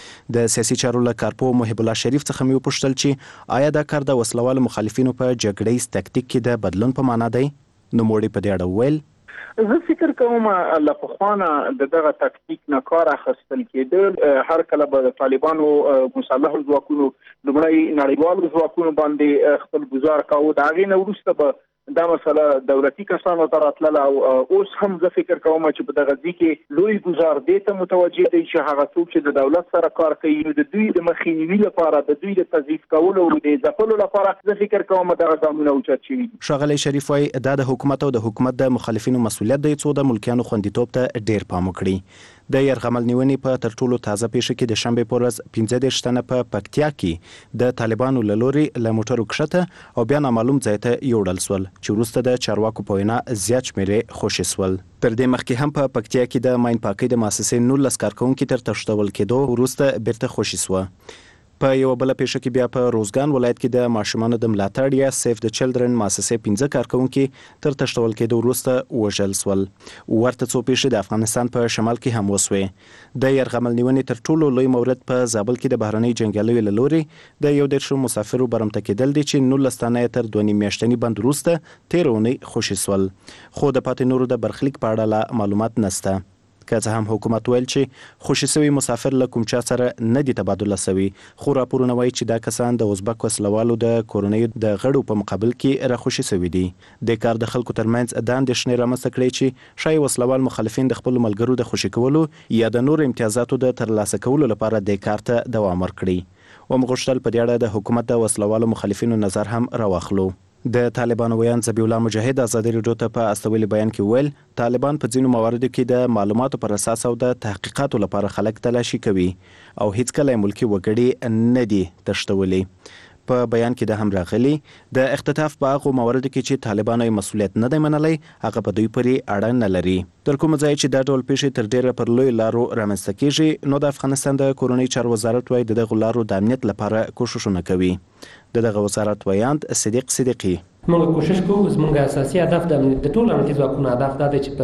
[SPEAKER 20] د سیاسي چارو له کارپوه محب الله شریف څخه مې وپوښتل چې آیا دا کار د وسلوالو مخالفینو په جګړیز تکتیک کې د بدلون په معنا دی؟ نوموړي په دې اړه وویل
[SPEAKER 3] زه فکر کوم له پخوانه دغه تکتیک نه کار اخیستل کېدل. هر کله به د طالبانو مسلح ځواکونو لومړی نړیوالو ځواکونو باندې خپل گزار کاوه، د هغې نه وروسته به دا مسله دولتي کسانو ته راتلله او اوس هم زه فکر کوم چې په دغه ځای کې لوی گزار دې ته متوجه دی چې هغه څوک چې د دولت سره کار کوي نو د دوی د مخنیوي لپاره، د دوی د تضعیف کولو او د ځپلو لپاره زه فکر کوم دغه ګامونه اوچت شوي دي.
[SPEAKER 20] ښاغلی شریف وایي دا د حکومت او د حکومت د مخالفینو مسؤلیت دی څو د ملکیانو خوندیتوب ته ډیر پام وکړي. د یرغمل نیونې په تر ټولو تازه پیښه کې د شنبې په ورځ 15 تنه په پکتیا کې د طالبانو له لوري له موټرو کښته او بیا نامعلوم ځای ته یوړل شول چې وروسته د چارواکو په وینا زیات شمېرې خوشي شول. تر دې مخکې هم په پکتیا کې د ماین پاکۍ د مؤسسې 19 کارکونکي تر تښتول کېدو وروسته بیرته خوشي شوه. په یو بل پیښه کې بیا په روزګان ولایت کې د ماشومانو د ملاتړ یا سیف د چلډرن مؤسسې 15 کارکونکي تر تښتول کېدو وروسته وژل شول. ورته څو پیښې د افغانستان په شمال کې هم وسوې. د یرغمل نیونې تر ټولو لوی مورد په زابل کې د بهرنۍ جنګیالیو له لوري د 11 مسافرو برمته کېدل دي چې 19 تنه تر 2 میاشتني بند وروسته 13 اونۍ خوشي شول. خو د پاتې نورو د برخلیک په اړه معلومات نشته. که څه هم حکومت ویل چې خوشي شوي مسافر له کوم چا سره نه دي تبادله شوي، خو راپورونه وایي چې دا کسان د ازبک وسلوالو د کورنیو د غړو په مقابل کې راخوشي شوي دي. د کار د خلکو ترمنځ د اندېښنې رامنځته کړې چې شاید وسلوال مخالفین د خپلو ملګرو د خوشي کولو یا د نور امتیازاتو د ترلاسه کولو لپاره د کار ته دوام ورکړي. ومغوښتل په دې اړه د حکومت د وسلوالو مخالفینو نظر هم راواخلو. د طالبانو ویان ذبیح الله مجاهد ازادي راډیو ته په استولي بیان کې ویل طالبان په ځینو مواردو کې د معلوماتو پر اساس او د تحقیقاتو لپاره خلک تلاشي کوي او هیڅ کله ملکی وګړي نه دي تښتولي. په بیان کې د هم راغلي د اختطاف په هغو مواردو کې چې طالبانو مسؤلیت نه دی منلی هغه په دوی پورې اړه نه لري. تر کومه ځای چې دا ډول پیښې تر ډیره پر لوی لارو رامنځته کیږي نو د افغانستان د کورنۍ چارو وزارت وايي دغه لارو د امنیت لپاره کوښښونه کوي. دغه وزارت ویاند صدیق صدیقی
[SPEAKER 11] موږ کوشش کوو زموږ اساسي هدف د ټول امنیتي ځواکونو هدف دا دی چې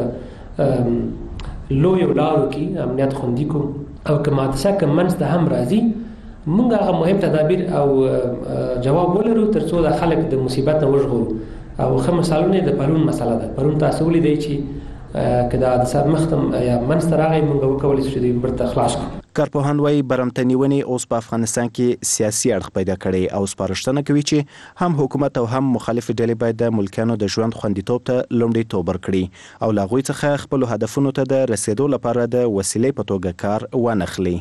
[SPEAKER 11] په لوی لارو کې امنیت خوندي کو او که ماده که منځ هم راځي موږ هغه مهم تدابیر او جواب ولرو ترڅو د خلک د مصیبت نه وژغورو. او ښه مثالونه د پرون مسله ده. پرون تاسو ولیدئ چې که دا د حساب مختم یا منځ ته راغی موږ وکولی شو چې دوی بیرته خلاص کړو.
[SPEAKER 20] کارپوهان وایي برمته نیونې اوس په افغانستان کې سیاسي اړخ پیدا کړی او سپارښتنه کوي چې هم حکومت او هم مخالفې ډلې باید د ملکیانو د ژوند خوندیتوب ته لومړیتوب ورکړي او له هغوی څخه خپلو هدفونو ته د رسیدو لپاره د وسیلې په توګه کار وانخلي.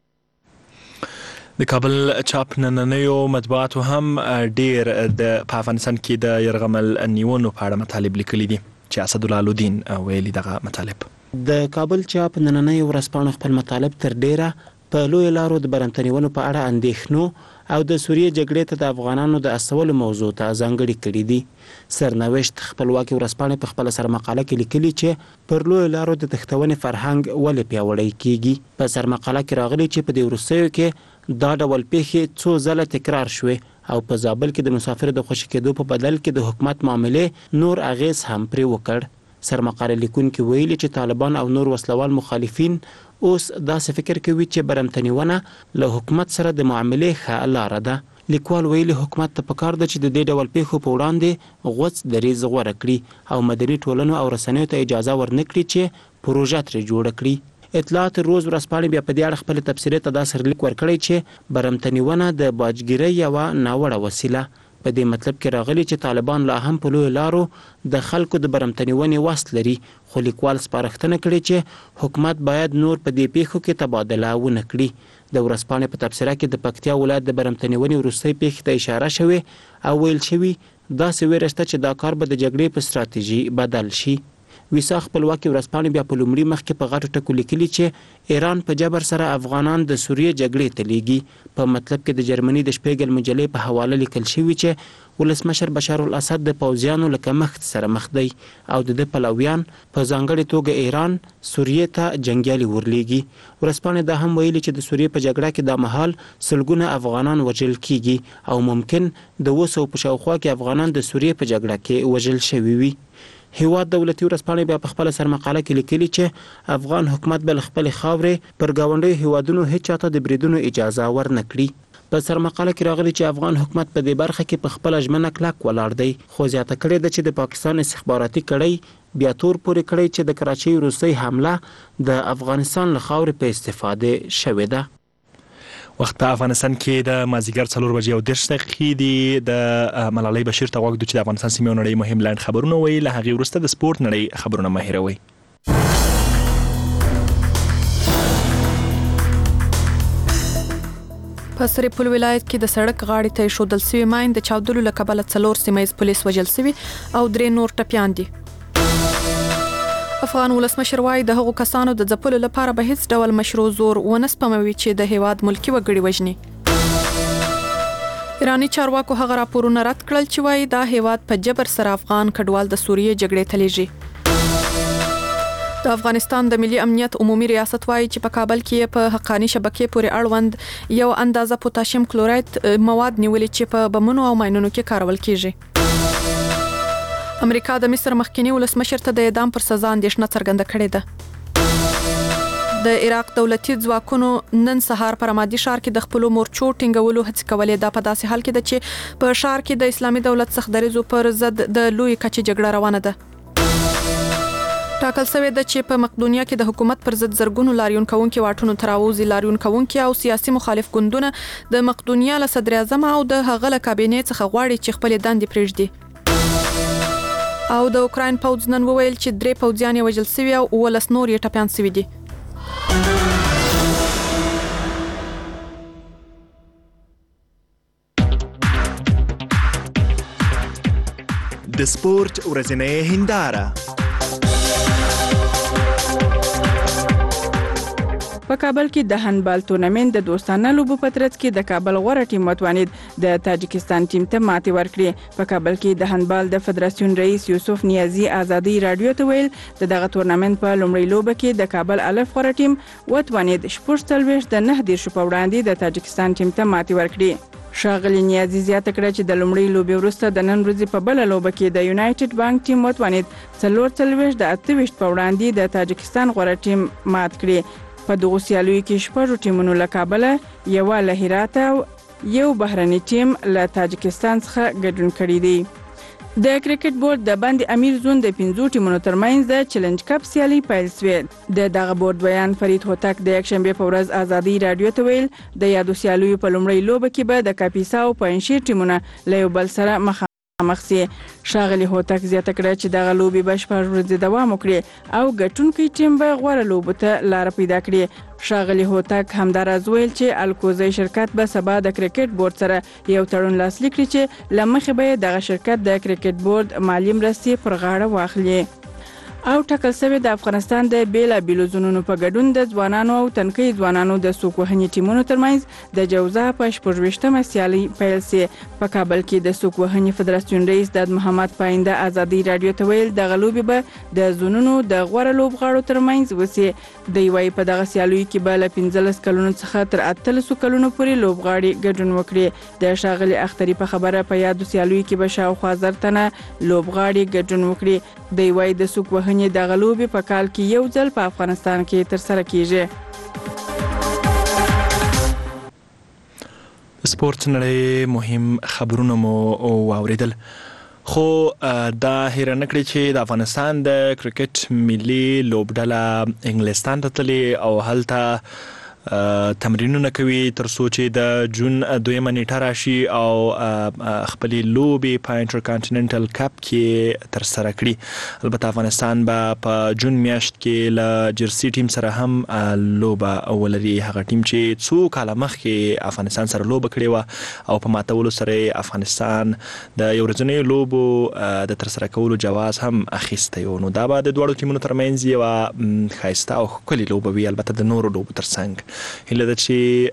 [SPEAKER 1] د کابل چاپ نننیو مطبوعاتو هم ډیر په افغانستان کې د یرغمل نیونو په اړه مطالب لیکلي دي چې اسدالله الدین ویلي دغه مطالب.
[SPEAKER 22] د کابل چاپ نننۍ ورځپاڼو خپل مطالب تر ډیره په لوی لارو د برمته نیولو په اړه اندېښنو او د سوریې جګړې ته د افغانانو د استولو موضوع ته ځانګړي کړي دي. سرنوشت خپلواکي ورځپاڼې په خپله سرمقاله کې لیکلي چې پر لوی لارو د تښتونې فرهنګ ولې پیاوړی کیږي. په سرمقاله کې راغلي چې په دې وروستیو کې دا ډول پیښې څو ځله تکرار شوې او په زابل کې د مسافرو د خوشي کېدو په بدل کې د حکومت معاملې نور اغیز هم پرې وکړ. سرمقاله لیکونکي ویلي چې طالبان او نور وسلوال مخالفین اوس داسې فکر کوي چې برمته نیونه له حکومت سره د معاملې ښه لاره ده. لیکوال ویلي حکومت ته پکار ده چې د دې ډول پیښو په وړاندې غوڅ دریځ غوره کړي او مدني ټولنو او رسنیو ته اجازه ورنکړي چې پروژه ترې جوړه کړي. اطلاعات روز ورځپاڼې بیا په دې اړه خپل تبصرې ته دا سرلیک ورکړی چې برمته نیونه د باجګیرۍ یوه ناوړه وسیله. په دې مطلب کې راغلي چې طالبان لا هم په لوی لارو د خلکو د برمته نیونې وس لري، خو لیکوال سپارښتنه کړې چې حکومت باید نور په دې پیښو کې تبادله ونه کړي. د ورځپاڼې په تبصره کې د پکتیا ولایت د برمته نیونې وروستۍ پیښې ته اشاره شوې او ویل شوي داسې ویره شته چې دا کار به د جګړې په ستراتیژي بدل شي. ویسا خپلواکي ورځپاڼې بیا په لومړي مخ کې په غټو ټکو لیکلي چې ایران په جبر سره افغانان د سوریې جګړې ته لیږي. په مطلب کې د جرمني د شپیګل مجلې په حواله لیکل شوي چې ولسمشر بشار الاسد د پوځیانو له کمښت سره مخ دی او د پلویان په ځانګړې توګه ایران سوریې ته جنګیالي ورلیږي. ورځپاڼې دا هم ویلي چې د سوریې په جګړه کې دا مهال سلګونه افغانان وژل کیږي او ممکن د 200 په شاوخوا کې افغانان د سوریې په جګړه کې وژل شوي وي. هیواد دولتي ورځپاڼې بیا په خپل سرمقاله کې لیکلي چې افغان حکومت بل خپل خاورې پر گاونډي هیوادونو هیڅ چاته د بریدونو اجازه ورنکړي. په سرمقاله کې راغلي چې افغان حکومت په دې برخه کې په خپل ژمنه کلک ولاړ دی، خو زیاته کړې ده چې د پاکستان استخباراتي کړۍ بیا تور پورې کړی چې د کراچۍ وروستۍ حمله د افغانستان له خاورې په استفاده شوې ده.
[SPEAKER 1] وخت په افغانستان کې د مازیګر 4:30 دي. د ملالۍ بشیر ته غوږ چې د افغانستان سیمې نړۍ مهم لاند خبرونه وی له هغې وروسته د سپورت نړۍ خبرونه مهیروي.
[SPEAKER 4] په سرپل ولایت کې د سړک غاړې ته ایښودل شوی ماین د چاودلو له کبله 4 سیمه ییز پولیس وژل شوي او 3 نور ټپیان دي. افغان ولسمشر وایي د هغو کسانو د ځپلو لپاره به هیڅ ډول مشروع زور ونه سپموي چې د هیواد ملکي وګړي وژني. ایراني چارواکو هغه راپورونه رد کړل چې وایي دا هیواد په جبر سره افغان کډوال د سوریې جګړې ته لیږي. د افغانستان د ملي امنیت عمومي ریاست وایي چې په کابل کې په حقانی شبکې پورې اړوند یو اندازه پوتاشیم کلوراید مواد نیولې چې په بمونو او ماینونو کې کارول کیږي. امریکا د مصر مخکنی ولسمشر ته د اعدام پر سزا اندېښنه څرګنده کړې ده. د عراق دولتي ځواکونو نن سهار په رمادي ښار کې د خپلو مورچو ټینګولو هڅې کولې. دا په داسې حال کې ده چې په ښار کې د اسلامي دولت څخه دریځو پر ضد د لوی کچې جګړه روانه ده. ټاکل شوی ده چې په مقدونیا کې د حکومت پر ضد زرګونو لاریون کوونکي واټونو تراوزي. لاریون کوونکي او سیاسي مخالف ګوندونه د مقدونیا له صدر اعظم او د هغه له کابینې څخه غواړي چې خپل دندې پرېږدي. او د اوکراین پوځ نن وویل چې 3 پوځیان یې وژل شوي او 19 نور یې ټپیان شوي دي.
[SPEAKER 1] د سپورت ورځنۍ هنداره.
[SPEAKER 5] په کابل کې د هاندبال تورنمنت د دوستانه لوبو په ترڅ کې د کابل غوره ټیم وتوانید د تاجکستان ټیم ته ماتې ورکړي. په کابل کې د هاندبال د فدراسیون رئیس یوسف نیازی آزادی رادیو ته ویل د دغه تورنمنت په لومړۍ لوبه کې د کابل الف غوره ټیم وتوانید 14 د 9 په وړاندې د تاجکستان ټیم ته ماتې ورکړي. ښاغلي نیازی زیاته کړه چې د لومړۍ لوبې وروسته د نن ورځې په بله لوبه کې د یونایټډ بانک ټیم وتوانید 44 د 28 په وړاندې د تاجکستان غوره ټیم مات کړي. په دغه سیالیو کې 6 ټیمونو له کابل، یو له هرات او یو بهرني ټیم له تاجکستان څخه ګډون کړی دی. د کرکټ بورډ د باندې امیر زون د 5 ټیمونو ترمنځ د چیلنج کپ سیالي پیل شوې. د دغه بورډ بیان فرید هوتک د یکشنبه په ورځ آزادی رادیو ته ویل د یادو سیالیو په لومړۍ لوبه کې به د کاپیسا او پنځه ټیمونه له یو بل سره مخامخ شي. ښاغلي هوتک زیاته کړه چې دغه لوبې به 6 ورځې دوام وکړي او ګټونکي ټیم به غوره لوبو ته لار پیدا کړي. ښاغلي هوتک همداراز ویل چې الکوزي شرکت به سبا د کرکټ بورډ سره یو تړون لاسلیک کړي چې لمخې به دغه شرکت د کرکټ بورډ مالی مرستې پر غاړه واخلي. او ټاکل شوی د افغانستان د بیلابیلو زونونو په ګډون د ځوانانو او تنکي ځوانانو د سوق وهنې ټیمونو ترمنځ د جوزا په 14مه سیالي پیل شي. په کابل کې د سوق وهنې فدراسیون رئیس د محمد پاینده آزادی رادیو ته ویل د غلوبې به د زونونو د غوړه لوبغاړو ترمنځ وسی. د یوې په دغه سیالیو کې به له 15 کلونو څخه تر 18 کلونو پورې لوبغاړي ګډون وکړي. د ښاغلي اختری په خبره په یادو سیالیو کې به شاوخوا 1000 تنه لوبغاړي ګډون وکړي. د یوې د سوق وهنې د غلوبې په کال کې یو ځل په افغانستان کې ترسره کیږي.
[SPEAKER 1] سپورت نړۍ مهم خبرونه مو واوریدل، خو دا هیره نکړي چې د افغانستان د کرکټ ملي لوبډله انګلستان ته تللې او هلته تمرینونه کوي تر څو چې د جون 2 نیټه راشي او خپل لوبي په انټرکانټیننټل کپ کې تر سره کړي. البته افغانستان به په جون میاشت کې له جرسي ټیم سره هم لوبه ولري. هغه ټیم چې څو کاله مخکې افغانستان سره لوبه کړې و او په ماتولو سره افغانستان د یو ورځنۍ لوبو د تر سره کولو جواز هم اخیستی و. نو دا به د دواړو ټیمونو ترمنځ یوه ښایسته او ښکلې لوبه وي، البته د نورو لوبو ترڅنګ. هیله ده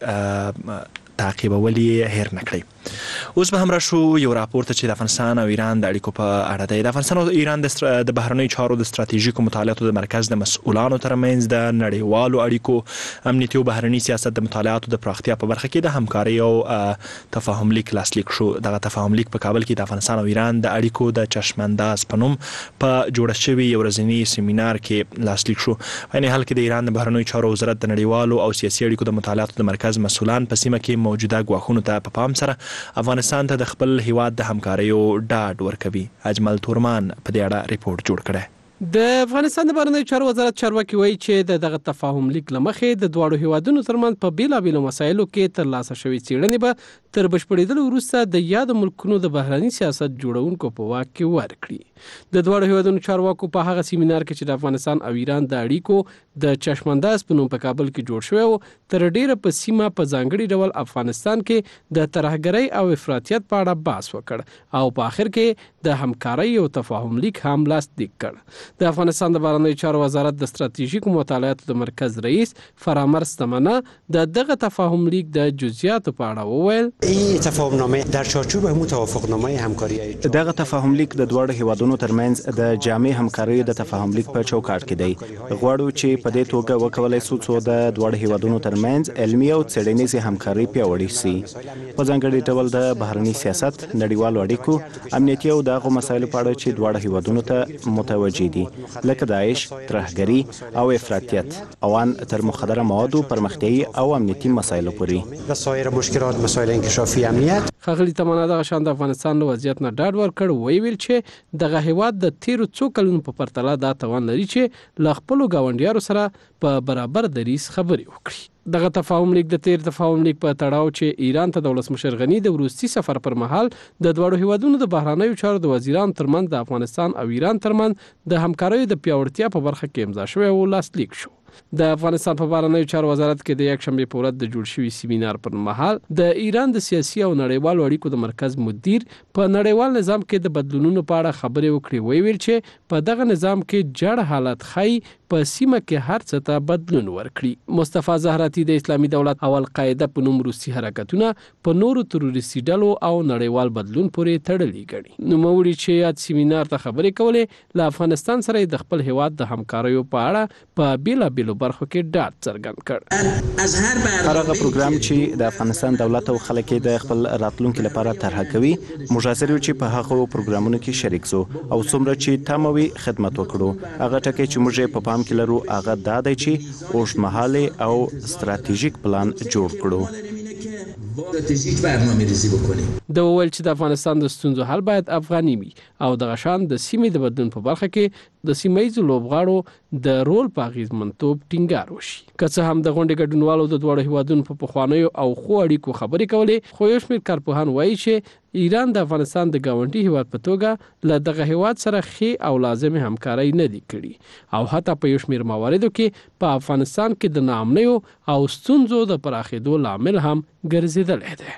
[SPEAKER 1] چې تعقیبول یې هیر نه کړئ. اوس به هم راشو یو راپور ته چې د افغانستان او ایران د اړیکو په اړه دی. د افغانستان او ایران د بهرنیو چارو د ستراتیژیکو مطالعاتو د مرکز د مسؤلانو ترمنځ د نړیوالو اړیکو، امنیتي او بهرني سیاست د مطالعاتو د پراختیا په برخه کې د همکارۍ او تفاهم لیک لاسلیک شو. دغه تفاهم لیک په کابل کې د افغانستان او ایران د اړیکو د چشمانداز په نوم په جوړه شوي یو ورځني سیمینار کې لاسلیک شو. په عین حال کې د ایران د بهرنیو چارو وزارت د نړیوالو او سیاسي اړیکو د مطالعاتو د مرکز مسؤلان په سیمه کې موجوده ګواښونو ته په پام سره افغانستان ته د خپل هیواد د همکاریو ډاډ ورکوي. اجمل تورمان په دې اړه ریپورت جوړ کړی.
[SPEAKER 13] د افغانستان د بهرنیو چارو وزارت چارواکي وایي چې دغه تفاهم لیک له مخې د دواړو هیوادونو ترمنځ په بیلابیلو مسایلو کې ترلاسه شوې څېړنې به تر بشپړېدلو وروسته د یاد ملکونو د بهرني سیاست جوړونکو په واک کې ورکړي. د دواړو هیوادونو چارواکو په هغه سیمینار کې چې د افغانستان او ایران د اړیکو د چشمانداز په نوم په کابل کې جوړ شوی و، تر ډیره په سیمه په ځانګړي ډول افغانستان کې د ترهګرۍ او افراطیت په اړه بحث وکړ او په اخر کې د همکارۍ او تفاهم لیک هم لاسلیک کړ. د افغانستان د بهرنیو چارو وزارت د ستراتیژیکو مطالعاتو د مرکز رئیس فرامرز تمنا د دغه تفاهم لیک د جزئیاتو په اړه وویل.
[SPEAKER 2] این تفاهمنامه در چارچوب همون توافقنامه همکاری
[SPEAKER 20] دغه تفاهم لیک د دواړو هیوادونو ترمنځ د جامع همکارۍ د تفاهم لیک په چوکاټ کې دی. غواړو چې په دې توګه وکولای شو څو د دواړو هیوادونو ترمنځ علمي او څېړنیزې همکارۍ پیاوړې شي. په ځانګړي ډول د بهرني سیاست، نړیوالو اړیکو، امنیتي او دغه مسایلو په اړه چې دواړو هیوادونو ته متوجه دي، لکه داعش، ترهګري او افراطیت، او ان تر مخدره موادو، پرمختیایي او امنیتي مسایلو پورې
[SPEAKER 2] و سایر مشکلات مسائل انکشافی امنیت.
[SPEAKER 13] ښاغلي تمنا دغه شان د افغانستان له وضعیت نه ډاډ ورکړ. ویل چې دغه هیواد د تیرو څو کلونو په پرتله دا توان لري چې له خپلو ګاونډیانو سره په برابر دریځ خبرې وکړي. دغه تفاهم لیک د تیر تفاهم لیک په تړاو چې ایران ته د ولسمشر غنی د وروستي سفر پر مهال د دواړو هیوادونو د بهرنیو چارو د وزیرانو ترمنځ د افغانستان او ایران ترمنځ د همکاریو د پیاوړتیا په برخه کې امضا شوی او لاسلیک شو. د افغانستان په بهرنیو چارو وزارت کې د یکشنبه په ورځ د جوړ شوي سیمینار پر مهال د ایران د سیاسي او نړیوالو اړیکو د مرکز مدیر په نړیوال نظام کې د بدلونونو په اړه خبرې وکړې. ویل چې په دغه نظام کې جړ حالت خای په سیمه کې هر څه ته بدلون ورکړي. مصطفی زهراتی د اسلامي دولت او القاعده په نوم روسي حرکتونه په نورو تروریستي ډلو او نړیوال بدلون پورې تړلي ګڼي. نوموړي چې یاد سیمینار ته خبرې کولې له افغانستان سره د خپل هیواد د همکاریو په اړه په بیلابیلو برخو کې ډاډ څرګند کړ.
[SPEAKER 20] هغه پروګرام چې د افغانستان دولت او خلک د خپل راتلونکو لپاره طرح کوي، مجازر چې په هغه پروګرامونو کې شریک سو او څومره چې تموي خدمت وکړو. هغه ټکی چې موږ په پام کې لرو هغه دا دی چې اوږدمهاله او ستراتیژیک پلان جوړ کړو.
[SPEAKER 2] استراتیژیک برنامه‌ریزی بکنیم.
[SPEAKER 13] د وویل چې د افغانستان د ستونزو حل باید افغاني وي او د غشان د سیمې د بدلون په برخه کې د سیمایي لوبغاړو د رول په اغیزمنتوب ټینګار وشي. که څه هم د غونډې ګډونوالو د دواړو هیوادونو په پخوانیو او خو اړیکو خبرې کولې، خو یو شمېر کارپوهان وایي چې ایران د افغانستان د ګاونډي هیواد په توګه له دغه هیواد سره ښې او لازمي همکارۍ نه دي کړي او حتی په یو شمېر مواردو کې په افغانستان کې د ناامنیو او ستونزو د پراخېدو لامل هم ګرځېدلی دی.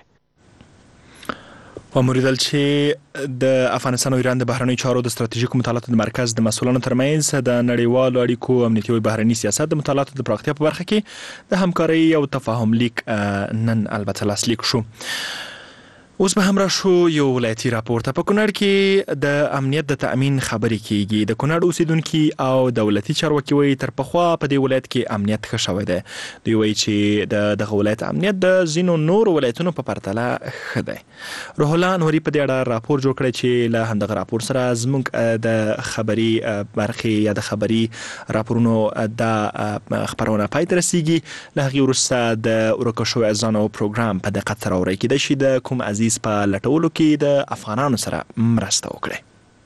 [SPEAKER 1] وموریدل چې د افغانستان او ایران د بهرنیو چارو د ستراتیژیکو مطالعاتو د مرکز د مسؤلانو ترمنځ د نړیوالو اړیکو، امنیتي او بهرني سیاست د مطالعاتو د پراختیا په برخه کې د همکارۍ او تفاهم لیک نن البته لاسلیک شو. اوس به هم راشو یو ولایتي راپور ته. په کونړ کې د امنیت د تأمین خبرې کیږي. د کونړ اوسیدونکي او دولتي چارواکي وایي تر پخوا په دې ولایت کې امنیت ښه شوی دی. دوی وایي چې دغه ولایت امنیت د ځینو نورو ولایتونو په پرتله ښه دی. روح الله انوري په دې اړه راپور جوړ کړی چې له همدغه راپور سره زموږ د خبري برخې یا د خبري راپورونو د خبرونه پای ته رسیږي. له هغې وروسته د ورکه شوی اذانو پروګرام په دقت سره اورئ. کیدای شي د کوم عزیز په لټولو کې د افغانانو سره مرسته وکړي.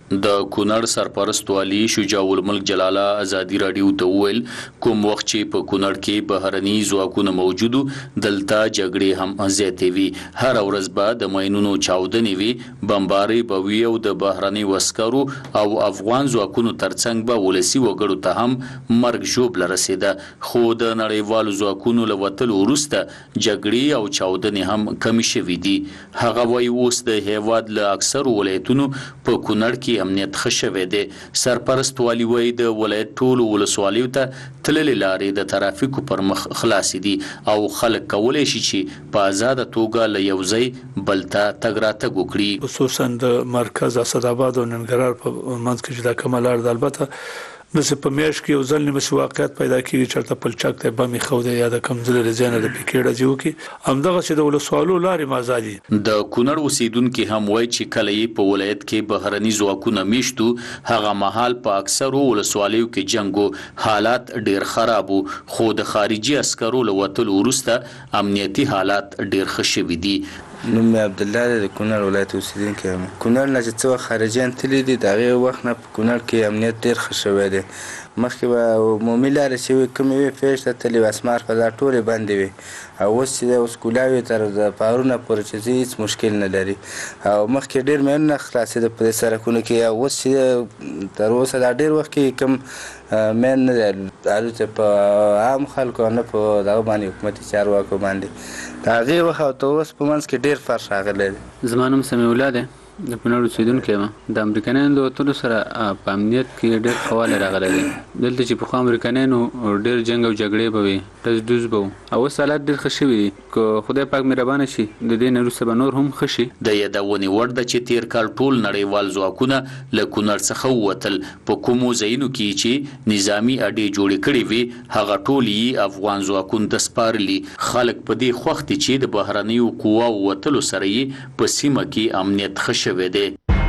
[SPEAKER 6] د کونړ سرپرست والی شجاع الملک جلاله ازادي رادیو ته ویل کوم وخت چې په کونړ کې بهرني ځواکونه موجودو دلته جګړې هم زیاتې وي هر ورځ به د ماینونو چاودنې وي بمباري به وي او د بهرني وسکرو او افغان ځواکونو ترڅنګ به ولسی وګړو ته هم مرګ ژوبله رسیده خو د نړیوالو ځواکونو له وتلو وروسته جګړې او چاودنې هم کمې شوې دي هغه وایي اوس د هیواد له اکثرو ولایتونو په کونړ کې امنیت ښه شوی دی سرپرست والی وایي د ولایت ټولو ولسوالیو ته تللې لارې د ترافیکو پر مخ خلاصې دي او خلک کولی شي چې په ازاده توګه له یو ځای بل ته تګ راتګ وکړي
[SPEAKER 7] خصوصا د مرکز اسداباد او ننګرهار په منځ کې چې دا کومه لار ده البته نو په میاش کې یو ځل نیمه واقعیت پیدا کیږي چې په پلچک ته بمې خو د یاد کمزوري رضانه د پکېړه جوړ کی همدغه چې د ولسوالو لارې مازادي
[SPEAKER 6] د کونړ اوسیدونکو هم وایي چې کله یې په ولایت کې بهرني ځواکونه میشتو هغه مهال په اکثرو ولسوالیو کې جنگو حالات ډیر خراب خو د خارجي عسکرو له وتلو وروسته امنیتي حالات ډیر ښه شوي دي
[SPEAKER 23] نوم عبد الله د کونړ ولایت اوسیدونکی یم کونړ نه چې څو خارجيان تللي دي دغه وخت نه په کونړ کې امنیت ډیر ښه شوی دی مخکې به عمومي لارې چې کومې وي فیش ته تللي وي اسمار په دا ټولې بندې وي او اوس چې اوس کولاوي تر د پارونه پورې چې هیڅ مشکل نه لري او مخکې ډیر مینونه خلاصېده په دې سرکونو کې او اوس چې تر اوسه دا ډیر وخت کې کوم مین نه دی الوتې په عام خلکو نه په دغه باندې حکومتي چارواکو باندې د هغې وخت او ته اوس په منځ کې ډیر فرق راغلی دی
[SPEAKER 24] زما نوم سمیع الله دی د کونړ اوسیدونکی یم د امریکایانو د وتلو سره په امنیت کې ډېر ښه والی راغلی دی دلته چې پخوا امریکایانو ډېر جنګ او جګړې به وي ډز ډوز به و او اوس حالات ډېر ښه شوي دي که خدای پاک مهربانه شي د دې نه وروسته به نور هم ښه شي
[SPEAKER 6] د یادونې وړ ده چې تیر کال ټول نړیوال ځواکونه له کونړ څخه ووتل په کومو ځایونو کې چې نظامي اډې جوړې کړې وي هغه ټول یې افغان ځواکونو ته سپارلي خلک په دې خوښ دي چې د بهرنیو قواو وتلو سره یې په سیمه کې امنیت ښه شوی دی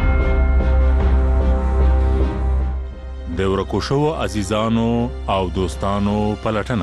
[SPEAKER 25] د ورکو شوو عزیزانو او دوستانو پلټنه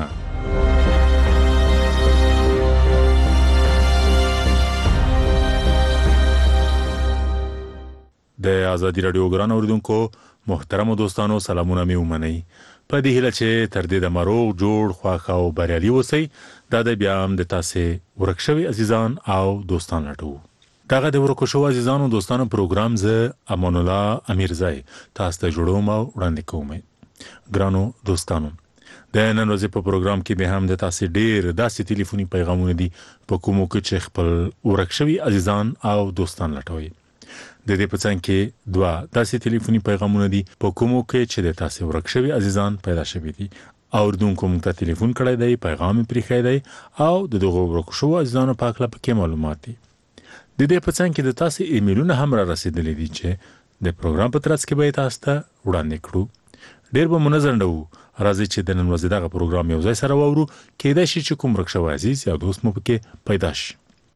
[SPEAKER 25] د ازادي رادیو ګران اوریدونکو محترم دوستانو سلامونه مې ومنئ په دې هیله چې تر دې د مروغ جوړ خواخ او بریالي اوسئ دا د بیا هم د تاسې ورک شوي عزیزان او دوستان لټو دغه د ورکو شوو عزیزانو دوستانو پروګرام زه امان الله امیرزای تاسو ته جوړوم او وړاندې کوم ګرانو دوستانو د نن ورځې په پروګرام کې به هم د تاسو ډیر داسې ټلیفوني پیغامونه دي په کومو کې چې خپل ورک شوي عزیزان او دوستان لټوي د دې په څنګ کې دوا داسې ټلیفوني پیغامونه دي په کومو کې چې د تاسو ورک شوي عزیزان پیدا شوي دي اوردونکو موږ ته ټلیفون کړی دی پیغام پرې خای دی او د دغه ورک شوو عزیزانو په اړه پکې معلومات دي د دې په څنګ کې د تاسو ایمیلونه هم را رسیدلې دي چې د پروګرام په ترڅ کې به تاسو ته وړاندې کړو ډیر به منظم وو راځي چې د نن ورځې دغه پروګرام یو ځای سره وورو کېدای شي چې کوم ورک شوی عزیز یا دوست مو پکې پیدا شي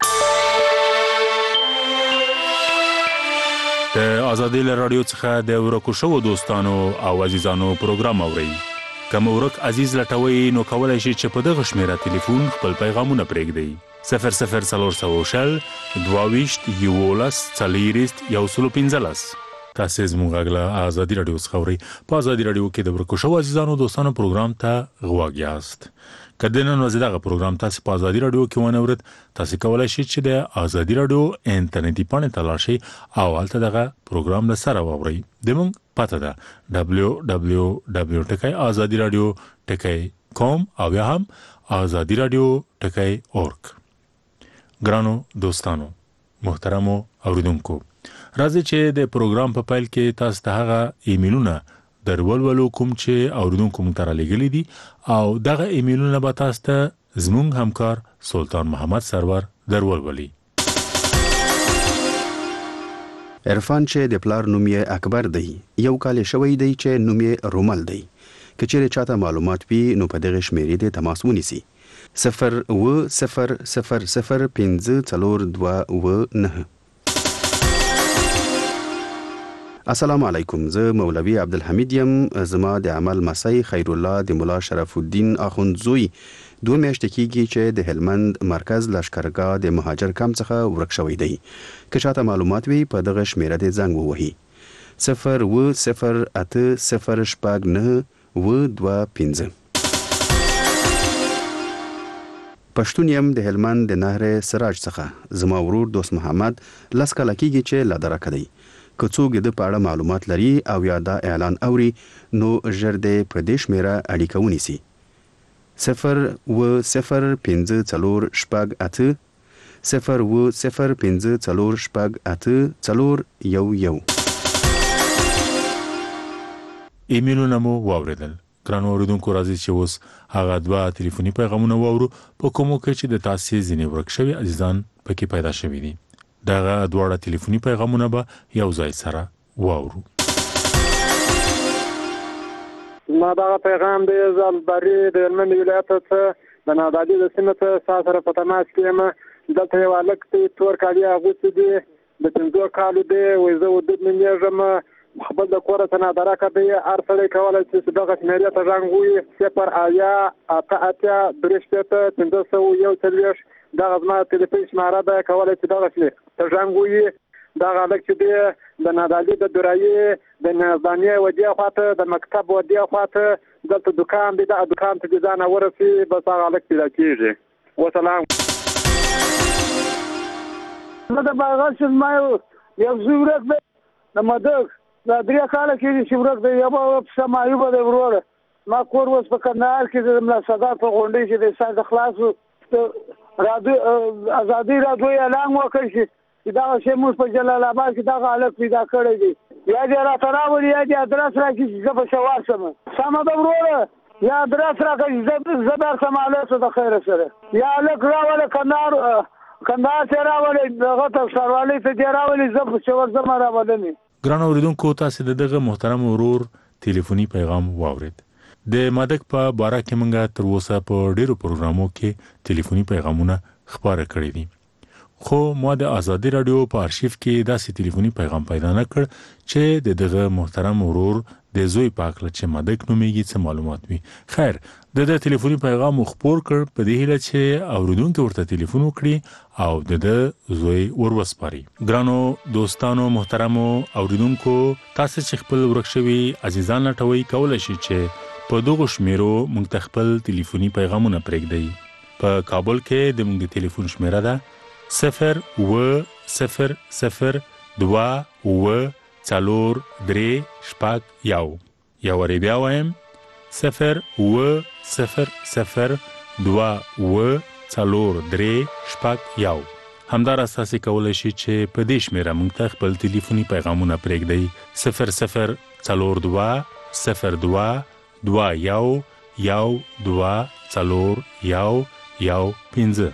[SPEAKER 25] د ازادي رادیو څخه د ورکو شوو دوستانو او عزیزانو پروګرام اوري کوم ورک عزیز لټوي نو کولای شي چې په دغه شمیره ټلیفون خپل پیغامونه پرېږدي 0040 22 یولس څلېرست یو سلو پنځلس تاسو زموږ غږ ازادي رادیو څخه اورئ په ازادي رادیو کې د ورکو شوو عزیزانو دوستانو پروګرام ته غوږ یاست کله نن ورځ دغه پروګرام تاسو په ازادي رادیو کې ونه اورئ تاسو کولای شئ چې د ازادي رادیو انټرنیټي پاڼې ته لاړ شئ او هلته دغه پروګرام له سره واورئ دموږ پته ده www.azadiradio.com او یا هم azadiradio.org ګرانو دوستانو محترمو اوریدونکو راځي چې د پروګرام په پیل کې تاسو ته هغه ایمیلونه درولولو کوم چې اوریدونکو مونږ ته رالیږلي دي او دغه ایمیلونه به تاسو ته زموږ همکار سلطان محمد سرور درولولي
[SPEAKER 26] عرفان چې د پلار نوم یې اکبر دی یو کال شوی دی چې نوم یې رومل دی کچېره چاته معلومات وي نو په دغه شمیرې د تماس ونیسي 0000542 السلام علیکم زه مولوی عبدالحمید یم زما د عمل مسای خیر الله د مولا شرف الدین اخوندزوی 2 میاشتې کېږي چې د هلمند مرکز لشکرګاه د مهاجر کم څخه ورک شوی دی که چاته معلومات وي په دغه شمیره د زنګ ووهي 080800922 پښتون یم د هلمند د نهر سراج څخه زما ورور دوست محمد لاس کاله کیږي چې لا درکه دی که څوک د پاړه معلومات لري او یا دا اعلان اوري نو ژر د پردیش میرا اړیکه ونیسي 0805048
[SPEAKER 25] ایمیلونه مو واوریدل ګران اوریدونکو راځي چې اوس هغه دوه ټلیفوني پیغامونه واورو په کومو کې چې د تاسو ځینې ورک شوی عزیزان پکې پیدا شوي دي دغه دوه ټلیفوني پیغامونه به یو ځای سره واورو
[SPEAKER 8] ما دا پیغام د زالبری د هلمند ولایت څخه د نادادي د سیمې څخه سره په تماس کې یم دلته یو هلک تور کالي اغوستي دي د 15 کالو دی وایي زه ودود نومیږم خپل د کوره ته نادره کوي هر سړی کولی چې دغه شمېرې ته زنګ ووهي 08088 دغه زما تلیفون شماره ده کولی چې دغه ته زنګ ووهي دغه هلک چې دی د نادالي د درایي د نظامیه ودې خواته د مکتب ودې خواته دلته دکان دی دغه دکان ته چې ځان ورسي بس هغه هلک پیدا کېږي وسلام
[SPEAKER 10] زه د باغات زما یو زوی ورک دی د مدک دا 3 کاله کېږي چې ورک دی یو پسه معیوبه دی وروره ما کور اوس په کندهار کې د ملا صدار په غونډۍ چې د ساز خلاصو ازادي راډیو اعلان وکړ چې دغه شی موږ په جلال آباد کې دغه هلک پیدا کړی دی یا دې راته راوړي یا دې ادرس راکړي چې زه به شوار شم سمه ده وروره یا ادرس راکړي زه درسم هلک د خیره سره یا هلک راوړه کندهار ته راوړي دغه ته سروالۍ ته دې راوړي زه به شوار ځم راوړلمې
[SPEAKER 25] ګران اوریدونکو تاسو دغه محترم ورور ټلیفوني پیغام واورید د مدک په باره کې موږ تر اوسه په ډیرو پروګرامو کې ټلیفوني پیغامونه خبره کړې دي خو ما د آزادي رادیو په آرشیف کې داسې ټلیفوني پیغام پیدا نه کړ چې دغه محترم ورور د زوی پاکله چې مدک نومېږي څه معلومات وي خیر د ټلیفوني پیغام خبر کړ په دې هیله چې اوریدونکو ورته ټلیفون وکړي او د زوی وروسپاري ګرانو دوستانو محترمو اوریدونکو تاسو چې خپل ورکشوي عزیزان لټوي کولای شي چې په دغه شمیرو موږ خپل ټلیفوني پیغامونه پرېږدئ په کابل کې د موږ ټلیفون شمیره ده 0800243 یا وری بیا وایم 0800243 همدار اساسي کولای شي چې په دې شمیره موږ ته خپل ټلیفوني پیغامونه پرېږدئ 00221224115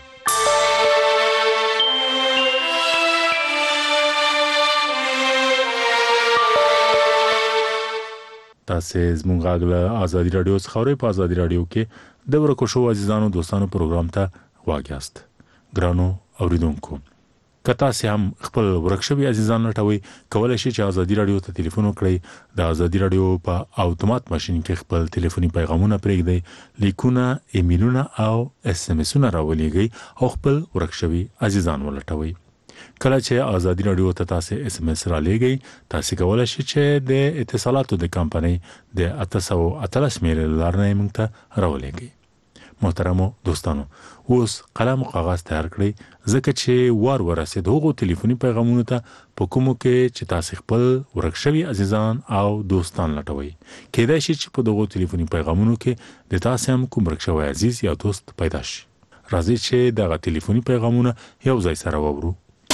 [SPEAKER 25] تاسو زموږ غاغله آزادي رادیو څخه په آزادي رادیو کې د ورکو شو عزیزانو دوستانو پروګرام ته واګیاست ګرانو اوریدونکو کته سه هم خپل ورکشوي عزیزان لټوي کولای شي چې آزادي رادیو ته ټلیفون وکړي د آزادي رادیو په اتومات ماشين کې خپل ټلیفوني پیغامونه پرېږدي لیکونه ایمیلونه او اس ام اسونه راولېږي او خپل ورکشوي عزیزان ولټوي کله چې آزادي رادیو ته تاسو اس ام اس را لېږئ تاسو کولای شئ چې د اتصالاتو د کمپنۍ د 888 میل لارنه موږ ته راولېږئ محترمو دوستانو اوس قلم او کاغذ تیار کړئ ځکه چې ورسېد هغو ټلیفوني پیغامونو ته په کومو کې چې تاسو خپل ورکشوي عزیزان او دوستان لټوي کېدای شي چې په دغو ټلیفوني پیغامونو کې د تاسو هم کوم ورکشوي عزیز یا دوست پیدا شي راځي چې دغه ټلیفوني پیغامونه یو ځای سره وورو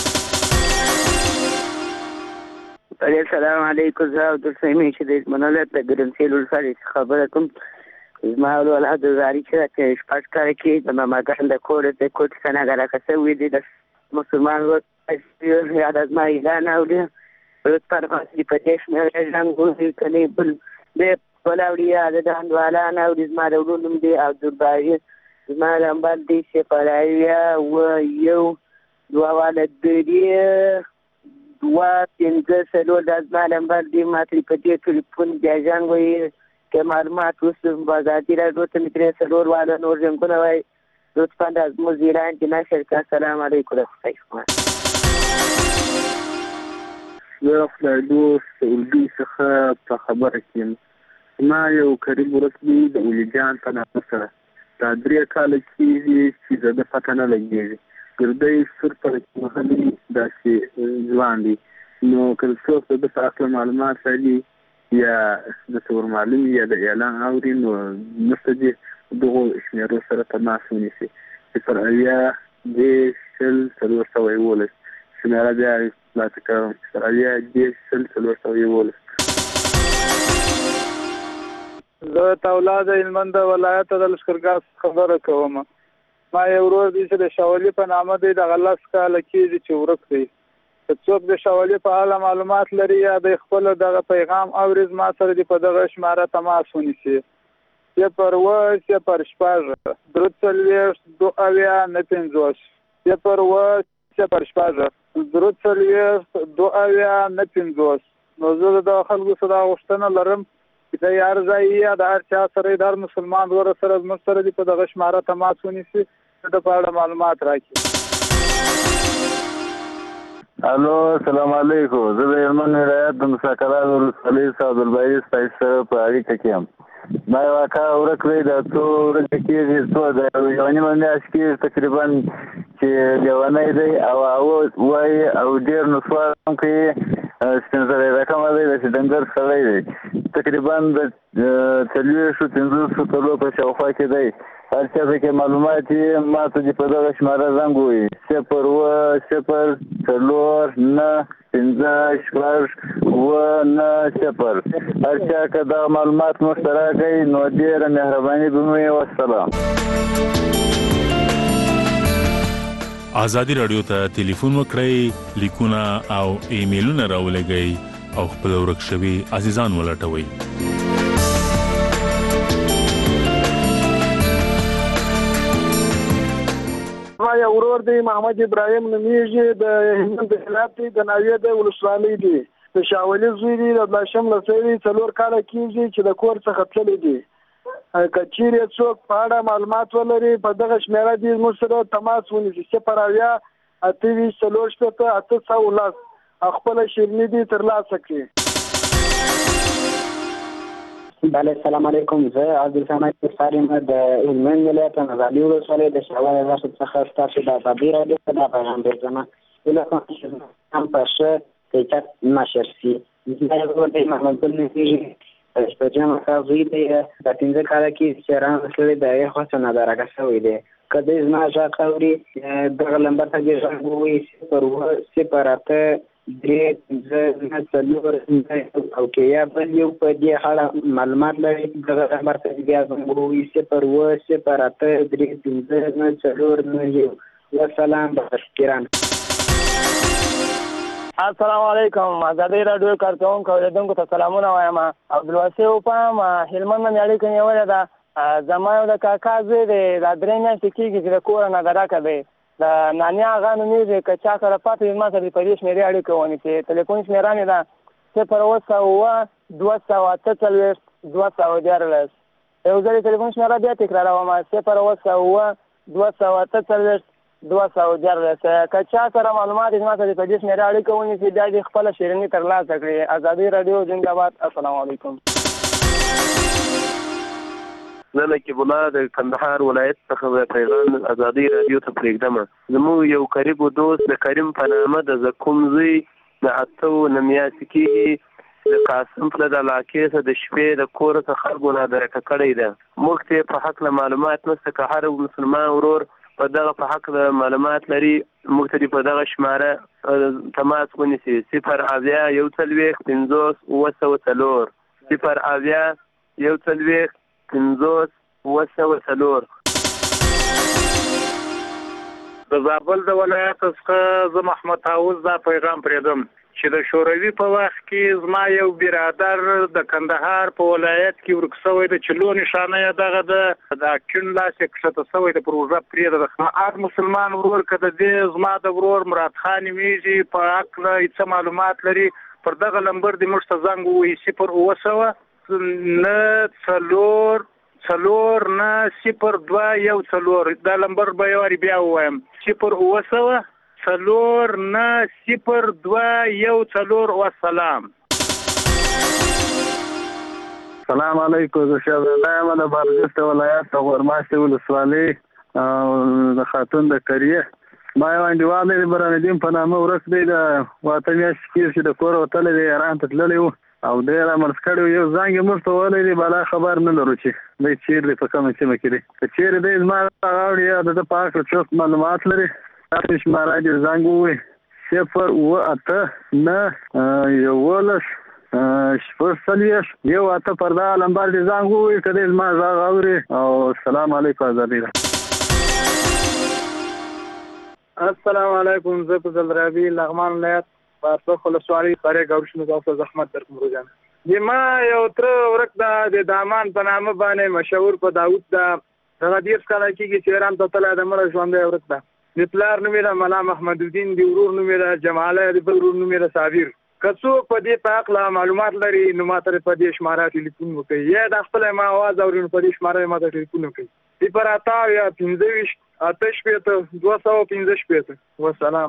[SPEAKER 14] السلام علیکم زه عبد السميع چې د منلت د ګرنسیل ولفاري خبره کوم زما ول هدا زاري چې شپږ کار کې د ماګان د کور د کوټ څنګه راکسه وې د مسلمان ورته یاد از ما اعلان اوري په طرفه په دې شمه څنګه کلی بل د بلاوري د اندوالا نه د زما د ولوم دی او د بای زما لمبل دي چې پرایا و یو دواله دی پنځه سلو د ځمالم باندې ماتري په دې ټلیفون بیا ځانګوي که معلومات اوس بازاري راډیو ته متري سلور والا نور څنګه وای لطفا د مزیران کې نشر کا سلام علیکم
[SPEAKER 8] زه فلایډو سعودي څخه په خبره کیم. ما یو قریب ورسلی د ولیجان په نامه سره دا 3 کاله کېږي چې زه د پته نه لګېږي. ګردۍ سر پر محلي داسې ځوان دي. نو که څوک د په اصل معلومات لري یا د تور معلوم یا د اعلان اوري نو نسدي دغه شمیرو سره تماس ونیسي. پر اویا د سل څلور سوه یولس شمیره بیا خلاصه کوم. پر اویا د سل څلور سوه یولس.
[SPEAKER 9] زه تولاد هلمند ولایت د لښکرګاه خبره کوم. ما یو ورور دی چې د شاولي په نامه دی دغه 10 کاله کېږي چې ورک دی. که څوک د شاولي په اړه معلومات لري یا د خپل دغه پیغام اوري ما سره دی په دغه شماره تماس ونیسي. 0 درود 2 اویا نه 50 درود 2 اویا نه 50. نو زه د خلکو سره غوښتنه لرم چې د یار ځای یا د هر چا سره د هر مسلمان ور سره زموږ سره دی په دغه شماره تماس ونیسي د په اړه معلومات راکړي.
[SPEAKER 15] الو السلام علیکم. زه د هلمند ولایت د مساکرات ولسوالۍ سعد الباری سپایس سره په اړیکه کې یم. ما یو اکا ورک دی د څو ورځې کېږي څو د یو نیمه میاشت کې تقریبا چې لیونی دی او وایي او ډېر نسوار هم کوي سپین سړی رقمه دی داسې ډنګر سړی دی تقریبا د 40-50 کلو په شاوخوا کې دی. هر چا پکې معلومات یې ما ته دې په دغه شماره زنګ ووایي 0-0-9-5-9-0. هر چا که دغه معلومات موږ ته راکړئ نو ډېره مهرباني به مو وي. والسلام.
[SPEAKER 25] ازادي رادیو ته ټلیفون وکړئ، لیکونه او ایمیلونه راولېږئ او خپل ورک شوي عزیزان ولټوئ.
[SPEAKER 9] ما یو ورور دی محمد ابراهیم نومیږي د هلمند ولایت د ناوې د ولسوالۍ دی. د شاولي زوی دی د بلاشم لسوي 4 کاله کېږي چې د کور څخه تللی دی. که چیرې څوک په اړه معلومات ولري په دغه شمیره دی موږ سره تماس ونیسي. 0-8-28-810 خپل شیرني دی ترلاسه کړي.
[SPEAKER 16] بله السلام علیکم. زه عبدالسمد ساریم د هلمند ولایت نازعلي ولسوالۍ د شاول راشد څخه ستاسو د ازادي راډیو ته دا پیغام درځم. ایله هم په ښه کیفیت نشر شي. زه یو د محمد ګل نږدې شپږم کال زوی دی د 15 کاله کې چې رانغښتلی د هغې خوا څه نادارګه شوی دی. که دی زما غږ اوري دغه نمبر ته دې غږ ووایي 0-0-9-5-9-4 او که یا بل یو په دې اړه معلومات لري دغه نمبر ته بیا زنګ ووایي 0-0-8-3-9-4. والسلام بخیر.
[SPEAKER 9] السلام علیکم. ازادي رادیو کارکونکو اوریدونکو ته سلامونه وایم. عبدالواسع وپام هلمند نه اړیکه نیولې ده. زما یو د کاکا زوی دی دا 3 میاشتې کېږي چې د کوره نادارکه دی. د ناني هغه نومیږي که چا سره پاتې وي ما سره په دې شمېرې اړیکه ونیسي. ټلیفون شمېره مې ده 0-200-214. یو ځل ټلیفون شمېره بیا تکراروم 0-200-214. که چا سره معلومات ما سره په دې شمېره اړیکه ونیسي بیا دې خپله شیریني ترلاسه کړي. ازادي راډیو زنده‌باد. السلام علیکم.
[SPEAKER 18] زه نقیب الله د کندهار ولایت څخه پیغام ازادي راډیو ته پرېږدم. زموږ یو قریب دوست د کریم په نامه د زکوم زوی د 8 میاشتې کېږي د قاسم په د علاقې څخه د شپې د کور څخه خلکو نادارکه کړی ده. موږ ته په حق معلومات نشته. که هر مسلمان ورور په دغه په حق معلومات لري موږ ته په دغه شماره تماس ونیسي 0-0-1-50-4. 0-0-1-50-4.
[SPEAKER 19] د زابل د ولایت څخه زه محمد طاووس دا پیغام پرېږدم چې د شوروي په وخت کې زما یو برادر د کندهار په ولایت کې ورک شوی د چلو نشانه یې دغه د اکیون لاس یې کښته شوی د پروژه پرېږده. هر مسلمان ورور که د دې زما د ورور مراد خان نومیږي په هکله څه معلومات لري پر دغه نمبر دې موږ ته زنګ ووایي 0-9-4-9-0-2-1-4. دا نمبر به یې بیا ووایم 0-9-4-9-0-2-1-4. 4-9-0-2-1 والسلام.
[SPEAKER 15] السلام علیکم. زه شهزاده یم د بادغیس ولایت د غورماشتې ولسوالۍ د خاتون د کریه. ما یو انډیوال دی برهانالدین په نامه ورک دی د واته میاشتې کېږي چې د کور وتلی دی ایران ته تللی و او دی رامرس کړی و. یو زنګ یې موږ ته وهلی دی بلا خبر نه لرو چې دی چیرې دی په کومه سیمه کې دی. که چیرې دی زما غاړې یا د ده په هکله څوک معلومات لري تاسو شماره دې زنګ ووایي 0-8-9-11 یو اته پر دا لمبر دي زنګ ووایي که دی زما غږ اوري. او السلام علیکم. ازادي ده.
[SPEAKER 8] السلام علیکم. زه په زلرابي لغمان ولایت په ولسوالۍ قریه ګورشنو تاسو زحمت درکوم روزانه. ما یو تر ورک د دامان په نامه باندې مشهور په داوود دا دغه 10 کاله کېږي چې ایران ته تللی د مړه ژوندی ورک ده. د پلار نوم یې ملا محمد الدین، د ورور نوم یې جماله، د بل ورور نوم یې صابر. که څوک په دې په هکله معلومات لري نو ماته په دې شماره ټلیفون وکړي یا د خپل ما آواز اوري نو په دې شماره ماته ټلیفون وکړي. 0-8-25-215. والسلام.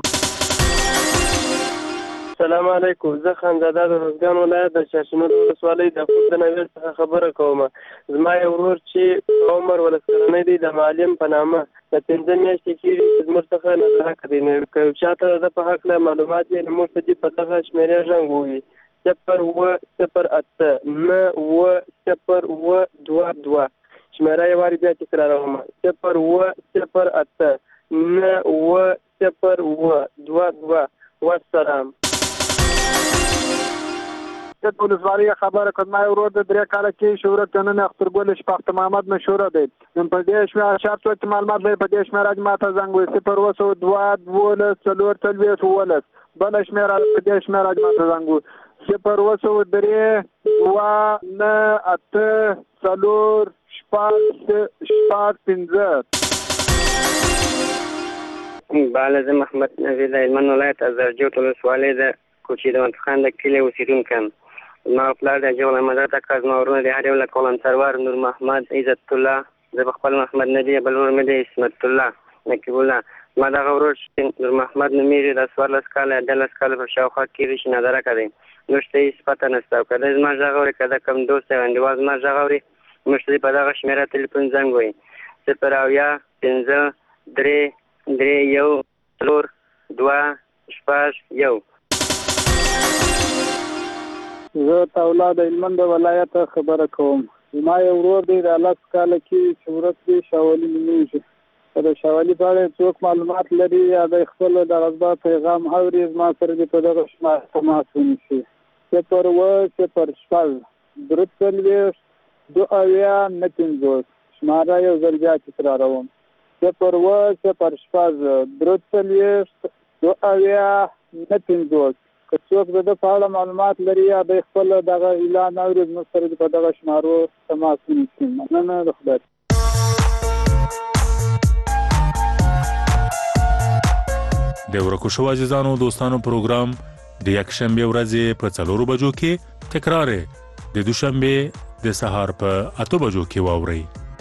[SPEAKER 18] السلام علیکم. زه خانزاده د روزګان ولایت د شاشنو ولسوالۍ د خوست د نویر څخه خبره کوم. زما یو ورور چې عمر ولس کلنی دی د معلم په نامه د 15 میاشتې کېږي چې زموږ څخه نظاره کوي. که چاته د په هکله معلومات وي نو موږ ته دې په دغه شمېرې زنګ ووایي 0-8-9-0-2-2. شمېره یې وارې بیا تکراروم 0-8-9-0-2-2. والسلام.
[SPEAKER 8] د ولسوالۍ خبره کړم. ما ورور د 3 کاله کې شهرت نن اخترګل شپخت محمد مشهور دی. نن په دې شمېره شرط وکړ معلومات لري په دې شمېره ماته زنګ وي 0-2-2-12 بل شمېره په دې شمېره ماته زنګ وي 0-3-2-9-4-5.
[SPEAKER 16] بالا زه محمد نوی د هلمند ولایت ازرجوت ولسوالۍ د کوچي د منطخان د کلي اوسېدونکی یم. زما پلار د جغل احمد اکا، زما ورونه د هر یو له قلم سرور نور محمد عزت الله، زه په خپل محمد نبي، بل ورور مې دی اسمت الله نقیب الله. زما دغه ورور چې نور محمد نومیږي د 14 کاله 11 کاله په شاوخوا کې وي چې نظاره کوي. موږ ته هېڅ پته نشته او که دی زما غږ اوري که د کوم دوست یا انډیوال زما غږ اوري موږ ته په دغه شمېره تلیفون زنګ وایي 0-0-5-3-3-4-2-1.
[SPEAKER 8] زه تولاد هلمند ولایت خبره کوم. ما یو ورور دی د 10 کاله کې شهرت دی شاولي نومیږي. د شاولي په اړه څوک معلومات لري یا د خپل د غږ پیغام اوري زما سره دې په دغه شماره تماس ونیسي 0-8-2-2-9 شماره یو ځل بیا تکراروم 0-8-2-2-9 که څوک د په اړه معلومات لري یا د خپل دغه اعلان اوري نو سره په دغه شمارو تماس ونیسي. مننه د خدای.
[SPEAKER 25] د ورکو شو عزیزانو دوستانو پروګرام د یکشنبه ورځې په 4 بجو کې تکرار د دوشنبه د سهار په 8 بجو کې واوري.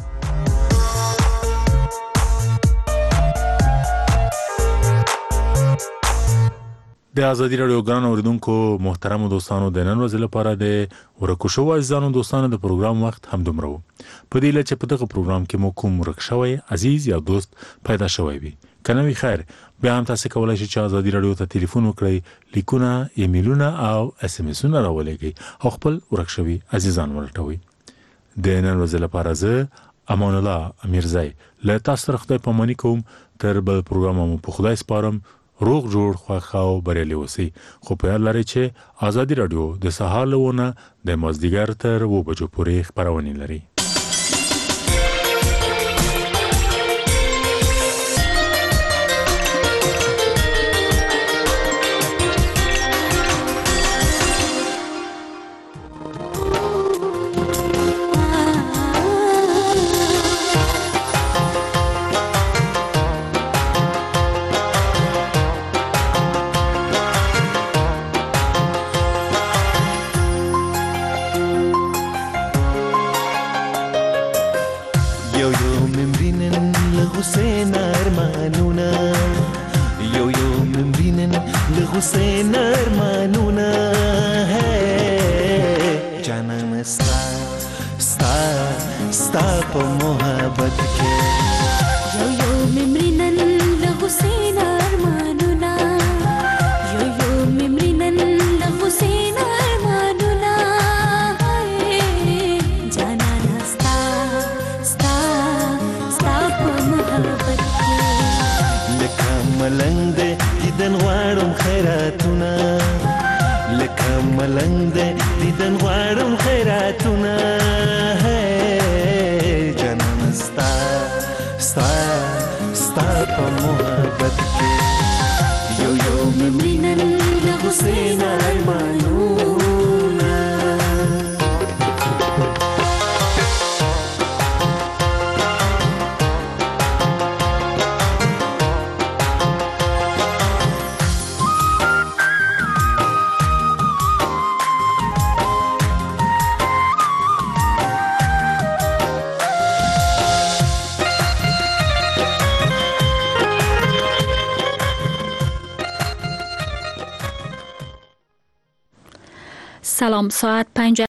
[SPEAKER 25] د ازادي رادیو ګران اوریدونکو محترم دوستانو د نن ورځې لپاره د ورکو شو عزیزانو دوستانو د پروګرام وخت هم دومره و. په دې لچ په دغه پروګرام کې مو کوم ورک شوی عزیز یا دوست پیدا شوی وي کنه وی خیر بیا هم تاسو کولای شئ چې ازادي رادیو ته ټلیفون وکړئ، لیکونه، ایمیلونه او اس ام اسونه راولېږئ او خپل ورک شوی عزیزان ورټوي. د نن ورځې لپاره زه امان الله امیرزای له تاسو سره خدای پاماني کوم. تر بل پروګرام مو په خدای سپارم. روغ جوړ خوښاو بریالي اوسئ. خو په یاد لرئ چې ازادي رادیو د سهار لونه د مازدیګر تر 2 بجو پورې خبرونه لري.
[SPEAKER 3] په محبت کې
[SPEAKER 11] یو یو ممرنن له حسین ارمانونه یو یو ممرنن له حسین ارمانونه جانانا ستا ستا ستا په محبت کې
[SPEAKER 3] لکه ملنګ دې دیدن غواړم خیراتونه لکه ملنګ دې دیدن غواړم خیراتونه جانانا ستا ستا ستا په محبت کې
[SPEAKER 11] یو یو ممرنن له حسین ارمانونه
[SPEAKER 12] سلام، ساعت 5